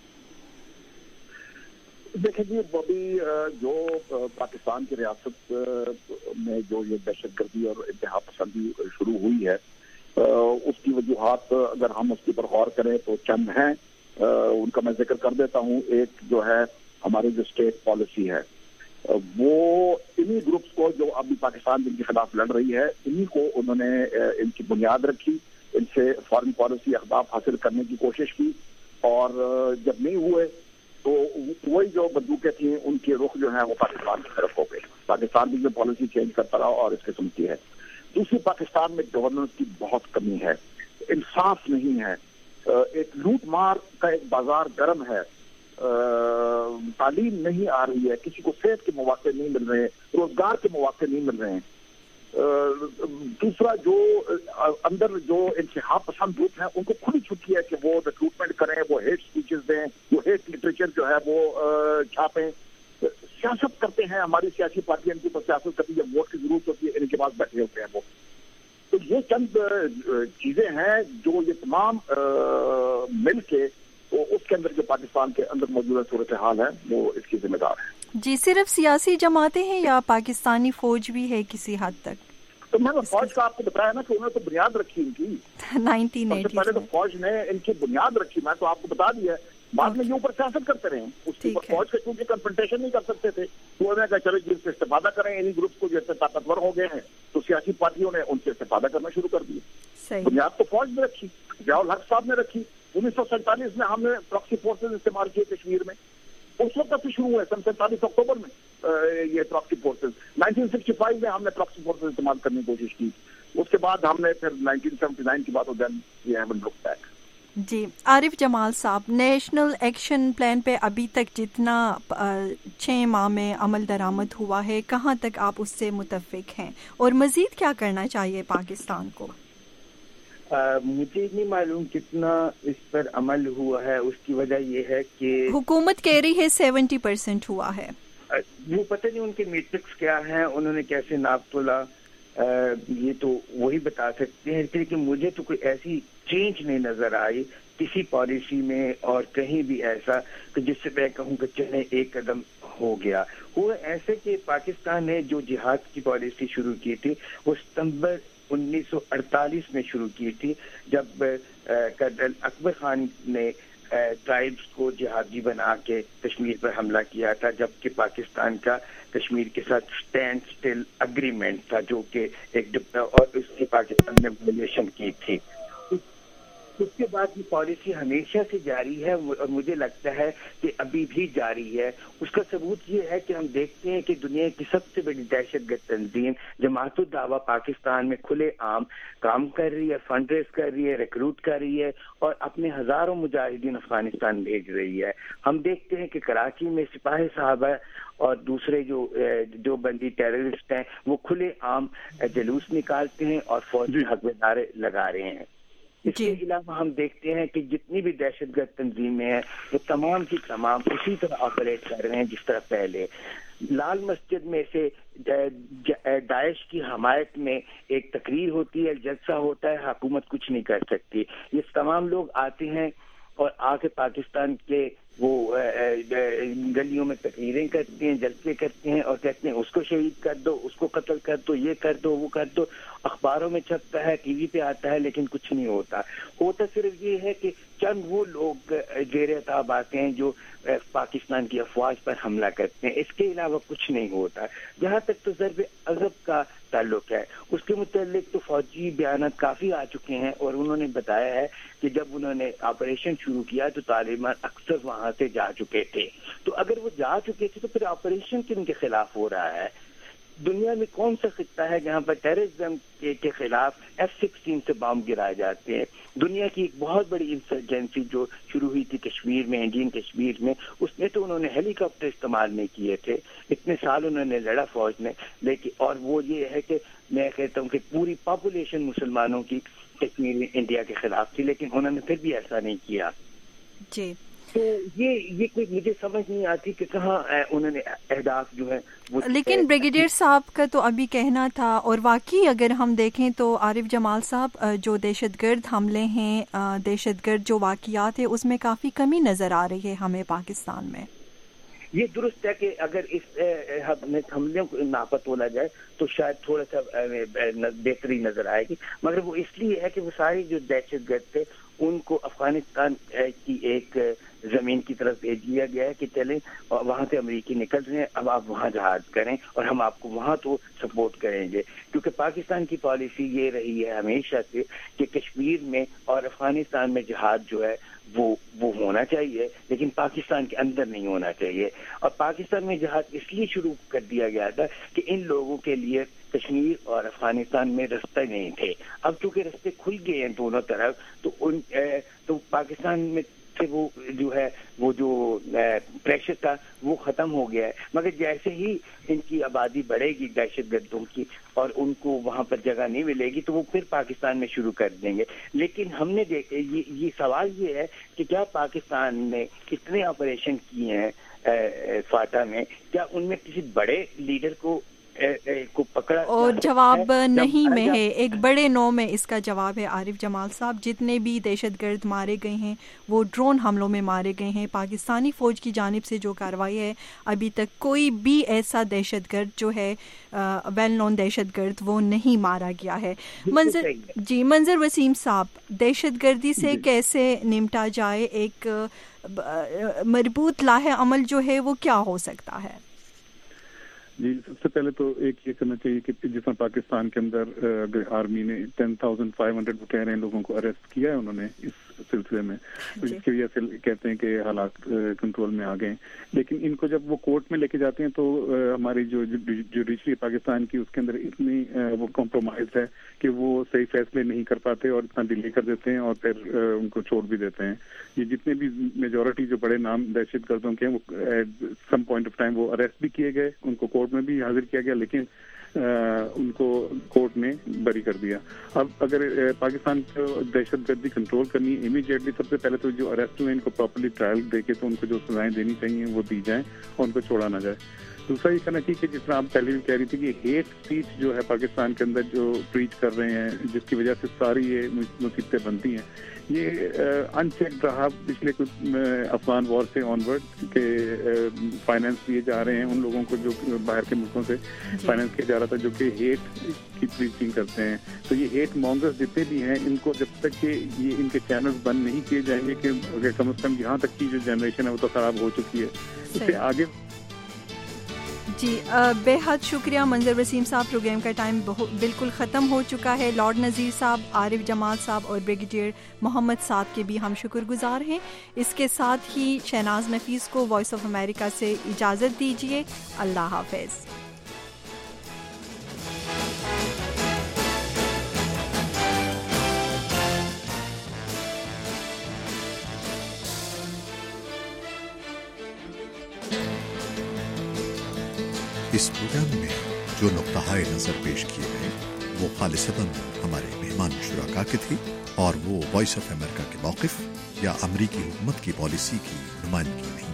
دیکھیں جی، ابھی جو پاکستان کی ریاست میں جو یہ دہشت گردی اور انتہا پسندی شروع ہوئی ہے اس کی وجوہات اگر ہم اس کے اوپر غور کریں تو چند ہیں. ان کا میں ذکر کر دیتا ہوں. ایک جو ہے ہماری جو اسٹیٹ پالیسی ہے وہ انہی گروپس کو جو ابھی پاکستان جن کے خلاف لڑ رہی ہے انہی کو انہوں نے ان کی بنیاد رکھی، ان سے فارن پالیسی اہداف حاصل کرنے کی کوشش کی، اور جب نہیں ہوئے تو وہی جو بندوقیں تھیں ان کے رخ جو ہیں وہ پاکستان کی طرف ہو گئے. پاکستان بھی جو پالیسی چینج کرتا رہا اور اس قسم کی ہے. دوسری، پاکستان میں گورننس کی بہت کمی ہے، انصاف نہیں ہے، ایک لوٹ مار کا ایک بازار گرم ہے، تعلیم نہیں آ رہی ہے، کسی کو صحت کے مواقع نہیں مل رہے، روزگار کے مواقع نہیں مل رہے ہیں. دوسرا، جو اندر جو انتہا پسند گروپ ہیں ان کو کھلی چھٹی ہے کہ وہ ریکروٹمنٹ کریں، وہ ہیٹ اسپیچز دیں، وہ ہیٹ لٹریچر جو ہے وہ چھاپیں. سیاست کرتے ہیں ہماری سیاسی پارٹیاں، ان کے اوپر سیاست کرتی ہے، ووٹ کی ضرورت ہوتی ہے ان کے پاس بیٹھے ہوتے ہیں وہ. تو یہ چند چیزیں ہیں جو یہ تمام مل کے اس کے اندر جو پاکستان کے اندر موجودہ صورتحال ہے وہ اس کی ذمہ دار ہے. جی، صرف سیاسی جماعتیں ہیں یا پاکستانی فوج بھی ہے کسی حد تک؟ تو میں نے فوج کا آپ کو بتایا نا کہ انہوں نے تو بنیاد رکھی ان کی 1980 پہلے تو فوج نے ان کی بنیاد رکھی، میں تو آپ کو بتا دیا. بعد میں یہ اوپر سیاست کرتے رہے، اس کے اوپر فوج کے چونکہ کنفرنٹیشن نہیں کر سکتے تھے تو انہوں نے کہا چلو جن سے استفادہ کریں، انہی گروپس کو جیسے طاقتور ہو گئے ہیں تو سیاسی پارٹیوں نے ان سے استفادہ کرنا شروع کر دیا. بنیاد تو فوج نے رکھی، ضیاء الحق صاحب نے رکھی. 1947 میں ہم نے پراکسی فورسز استعمال کیے کشمیر میں، اس وقت سے شروع ہوئے، 47 اکتوبر میں یہ پراکسی فورسز. 1965 میں ہم نے پراکسی فورسز استعمال کرنے کی کوشش کی. اس کے بعد ہم نے پھر 1979 کی بات ہو دین وی ہیونٹ لک بیک. جی عارف جمال صاحب، نیشنل ایکشن پلان پہ ابھی تک جتنا 6 ماہ میں عمل درآمد ہوا ہے، کہاں تک آپ اس سے متفق ہیں اور مزید کیا کرنا چاہیے پاکستان کو؟ مجھے نہیں معلوم کتنا اس پر عمل ہوا ہے. اس کی وجہ یہ ہے کہ حکومت کہہ رہی ہے 70% ہوا ہے. وہ پتہ نہیں ان کے میٹرکس کیا ہیں، انہوں نے کیسے ناپ تولا، یہ تو وہی بتا سکتے ہیں. لیکن مجھے تو کوئی ایسی چینج نہیں نظر آئی کسی پالیسی میں اور کہیں بھی ایسا کہ جس سے میں کہوں کہ چلے ایک قدم ہو گیا. وہ ایسے کہ پاکستان نے جو جہاد کی پالیسی شروع کی تھی وہ ستمبر 1948 میں شروع کی تھی، جب کرنل اکبر خان نے ٹرائبس کو جہادی بنا کے کشمیر پر حملہ کیا تھا، جبکہ پاکستان کا کشمیر کے ساتھ اسٹینڈ اسٹل اگریمنٹ تھا جو کہ ایک اور اس کی پاکستان نے وائلیشن کی تھی. اس کے بعد یہ پالیسی ہمیشہ سے جاری ہے اور مجھے لگتا ہے کہ ابھی بھی جاری ہے. اس کا ثبوت یہ ہے کہ ہم دیکھتے ہیں کہ دنیا کی سب سے بڑی دہشت گرد تنظیم جماعت الدعوہ پاکستان میں کھلے عام کام کر رہی ہے، فنڈ ریز کر رہی ہے، ریکروٹ کر رہی ہے اور اپنے ہزاروں مجاہدین افغانستان بھیج رہی ہے. ہم دیکھتے ہیں کہ کراچی میں سپاہی صحابہ اور دوسرے جو بندی ٹیررسٹ ہیں وہ کھلے عام جلوس نکالتے ہیں اور فوجی حق میں نعرے لگا رہے ہیں. اس کے علاوہ ہم دیکھتے ہیں کہ جتنی بھی دہشت گرد تنظیمیں ہیں وہ تمام کی تمام اسی طرح آپریٹ کر رہے ہیں جس طرح پہلے. لال مسجد میں سے داعش کی حمایت میں ایک تقریر ہوتی ہے، جلسہ ہوتا ہے، حکومت کچھ نہیں کر سکتی. یہ تمام لوگ آتے ہیں اور آ کے پاکستان کے وہ گلیوں میں تقریریں کرتے ہیں، جلسے کرتے ہیں اور کہتے ہیں اس کو شہید کر دو، اس کو قتل کر دو، یہ کر دو، وہ کر دو. اخباروں میں چھپتا ہے، ٹی وی پہ آتا ہے، لیکن کچھ نہیں ہوتا. ہوتا صرف یہ ہے کہ چند وہ لوگ زیر عتاب آتے ہیں جو پاکستان کی افواج پر حملہ کرتے ہیں. اس کے علاوہ کچھ نہیں ہوتا. جہاں تک تو ضرب عضب کا تعلق ہے اس کے متعلق تو فوجی بیانات کافی آ چکے ہیں اور انہوں نے بتایا ہے کہ جب انہوں نے آپریشن شروع کیا تو طالبان اکثر وہاں سے جا چکے تھے. تو اگر وہ جا چکے تھے تو پھر آپریشن کن کے خلاف ہو رہا ہے؟ دنیا میں کون سا خطہ ہے جہاں پر ٹیررزم کے خلاف F-16 سے بم گرائے جاتے ہیں؟ دنیا کی ایک بہت بڑی انسرجنسی جو شروع ہوئی تھی کشمیر میں، انڈین کشمیر میں، اس میں تو انہوں نے ہیلی کاپٹر استعمال نہیں کیے تھے. اتنے سال انہوں نے لڑا فوج نے، لیکن اور وہ یہ ہے کہ میں کہتا ہوں کہ پوری پاپولیشن مسلمانوں کی کشمیر میں انڈیا کے خلاف تھی، لیکن انہوں نے پھر بھی ایسا نہیں کیا. جی تو یہ کوئی مجھے سمجھ نہیں آتی کہ کہاں انہوں نے اہداف جو ہے وہ. لیکن بریگیڈیئر صاحب کا تو ابھی کہنا تھا، اور واقعی اگر ہم دیکھیں تو عارف جمال صاحب جو دہشت گرد حملے ہیں، دہشت گرد جو واقعات ہیں، اس میں کافی کمی نظر آ رہی ہے ہمیں پاکستان میں. یہ درست ہے کہ اگر اس حملوں کو ناپا تولا جائے تو شاید تھوڑا سا بہتری نظر آئے گی، مگر وہ اس لیے ہے کہ وہ سارے جو دہشت گرد تھے ان کو افغانستان کی ایک زمین کی طرف بھیج دیا گیا ہے کہ چلیں وہاں سے امریکی نکل رہے ہیں، اب آپ وہاں جہاد کریں اور ہم آپ کو وہاں تو سپورٹ کریں گے. کیونکہ پاکستان کی پالیسی یہ رہی ہے ہمیشہ سے کہ کشمیر میں اور افغانستان میں جہاد جو ہے وہ ہونا چاہیے، لیکن پاکستان کے اندر نہیں ہونا چاہیے. اور پاکستان میں جہاد اس لیے شروع کر دیا گیا تھا کہ ان لوگوں کے لیے کشمیر اور افغانستان میں رستے نہیں تھے. اب چونکہ رستے کھل گئے ہیں دونوں طرف تو پاکستان میں سے وہ جو پریشر تھا وہ ختم ہو گیا ہے. مگر جیسے ہی ان کی آبادی بڑھے گی دہشت گردوں کی اور ان کو وہاں پر جگہ نہیں ملے گی تو وہ پھر پاکستان میں شروع کر دیں گے. لیکن ہم نے دیکھا یہ سوال یہ ہے کہ کیا پاکستان نے اتنے آپریشن کیے ہیں فاٹا میں، کیا ان میں کسی بڑے لیڈر کو پکڑا؟ اور جواب نہیں میں ہے، ایک بڑے نو میں اس کا جواب ہے عارف جمال صاحب. جتنے بھی دہشت گرد مارے گئے ہیں وہ ڈرون حملوں میں مارے گئے ہیں. پاکستانی فوج کی جانب سے جو کارروائی ہے ابھی تک کوئی بھی ایسا دہشت گرد جو ہے ویل نون دہشت گرد وہ نہیں مارا گیا ہے. منظر وسیم صاحب، دہشت گردی سے کیسے نمٹا جائے؟ ایک مربوط لاہ عمل جو ہے وہ کیا ہو سکتا ہے؟ جی، سب سے پہلے تو ایک یہ کرنا چاہیے کہ جس طرح پاکستان کے اندر اگر آرمی نے 10,500 وہ کہہ رہے ہیں لوگوں کو اریسٹ کیا ہے انہوں نے اس سلسلے میں، جس کی وجہ سے کہتے ہیں کہ حالات کنٹرول میں آ گئے. لیکن ان کو جب وہ کورٹ میں لے کے جاتے ہیں تو ہماری جو جوڈیشری پاکستان کی اس کے اندر اتنی وہ کمپرومائز ہے کہ وہ صحیح فیصلے نہیں کر پاتے اور اتنا ڈیلے کر دیتے ہیں اور پھر ان کو چھوڑ بھی دیتے ہیں. یہ جتنے بھی میجورٹی جو بڑے نام دہشت گردوں کے ہیں وہ سم پوائنٹ آف ٹائم وہ اریسٹ بھی کیے گئے، ان کو کورٹ میں بھی حاضر کیا گیا، لیکن ان کو کورٹ نے بری کر دیا. اب اگر پاکستان کو دہشت گردی کنٹرول کرنی ہے امیڈیٹلی، سب سے پہلے تو جو اریسٹ ہوئے ان کو پراپرلی ٹرائل دے کے تو ان کو جو سزائیں دینی چاہیے وہ دی جائیں اور ان کو چھوڑا نہ جائے. دوسرا یہ کہنا چاہیے کہ جس طرح آپ پہلے بھی کہہ رہی تھی کہ ہیٹ اسپیچ جو ہے پاکستان کے اندر جو پریچ کر رہے ہیں، جس کی وجہ سے ساری یہ مصیبتیں بنتی ہیں، یہ ان چیک رہا پچھلے کچھ افغان وار سے آن ورڈ کہ فائنینس دیے جا رہے ہیں ان لوگوں کو جو باہر کے ملکوں سے فائنینس کیا جا رہا تھا جو کہ ہیٹ کی پریچنگ کرتے ہیں. تو یہ ہیٹ مونگرز جتنے بھی ہیں ان کو جب تک کہ یہ ان کے چینلز بند نہیں کیے جائیں گے، کہ کم از کم یہاں تک کی جو جنریشن ہے وہ تو خراب ہو چکی ہے، اس سے آگے. جی بے حد شکریہ منظر وسیم صاحب. پروگرام کا ٹائم بالکل ختم ہو چکا ہے. لارڈ نذیر صاحب، عارف جمال صاحب اور بریگیڈیئر محمد سعد کے بھی ہم شکر گزار ہیں. اس کے ساتھ ہی شہناز نفیس کو وائس آف امریکہ سے اجازت دیجیے. اللہ حافظ. اس پروگرام میں جو نقطۂ نظر پیش کیے گئے وہ خالصتاً ہمارے مہمان شرکا کے تھی اور وہ وائس آف امریکہ کے موقف یا امریکی حکومت کی پالیسی کی نمائندگی نہیں.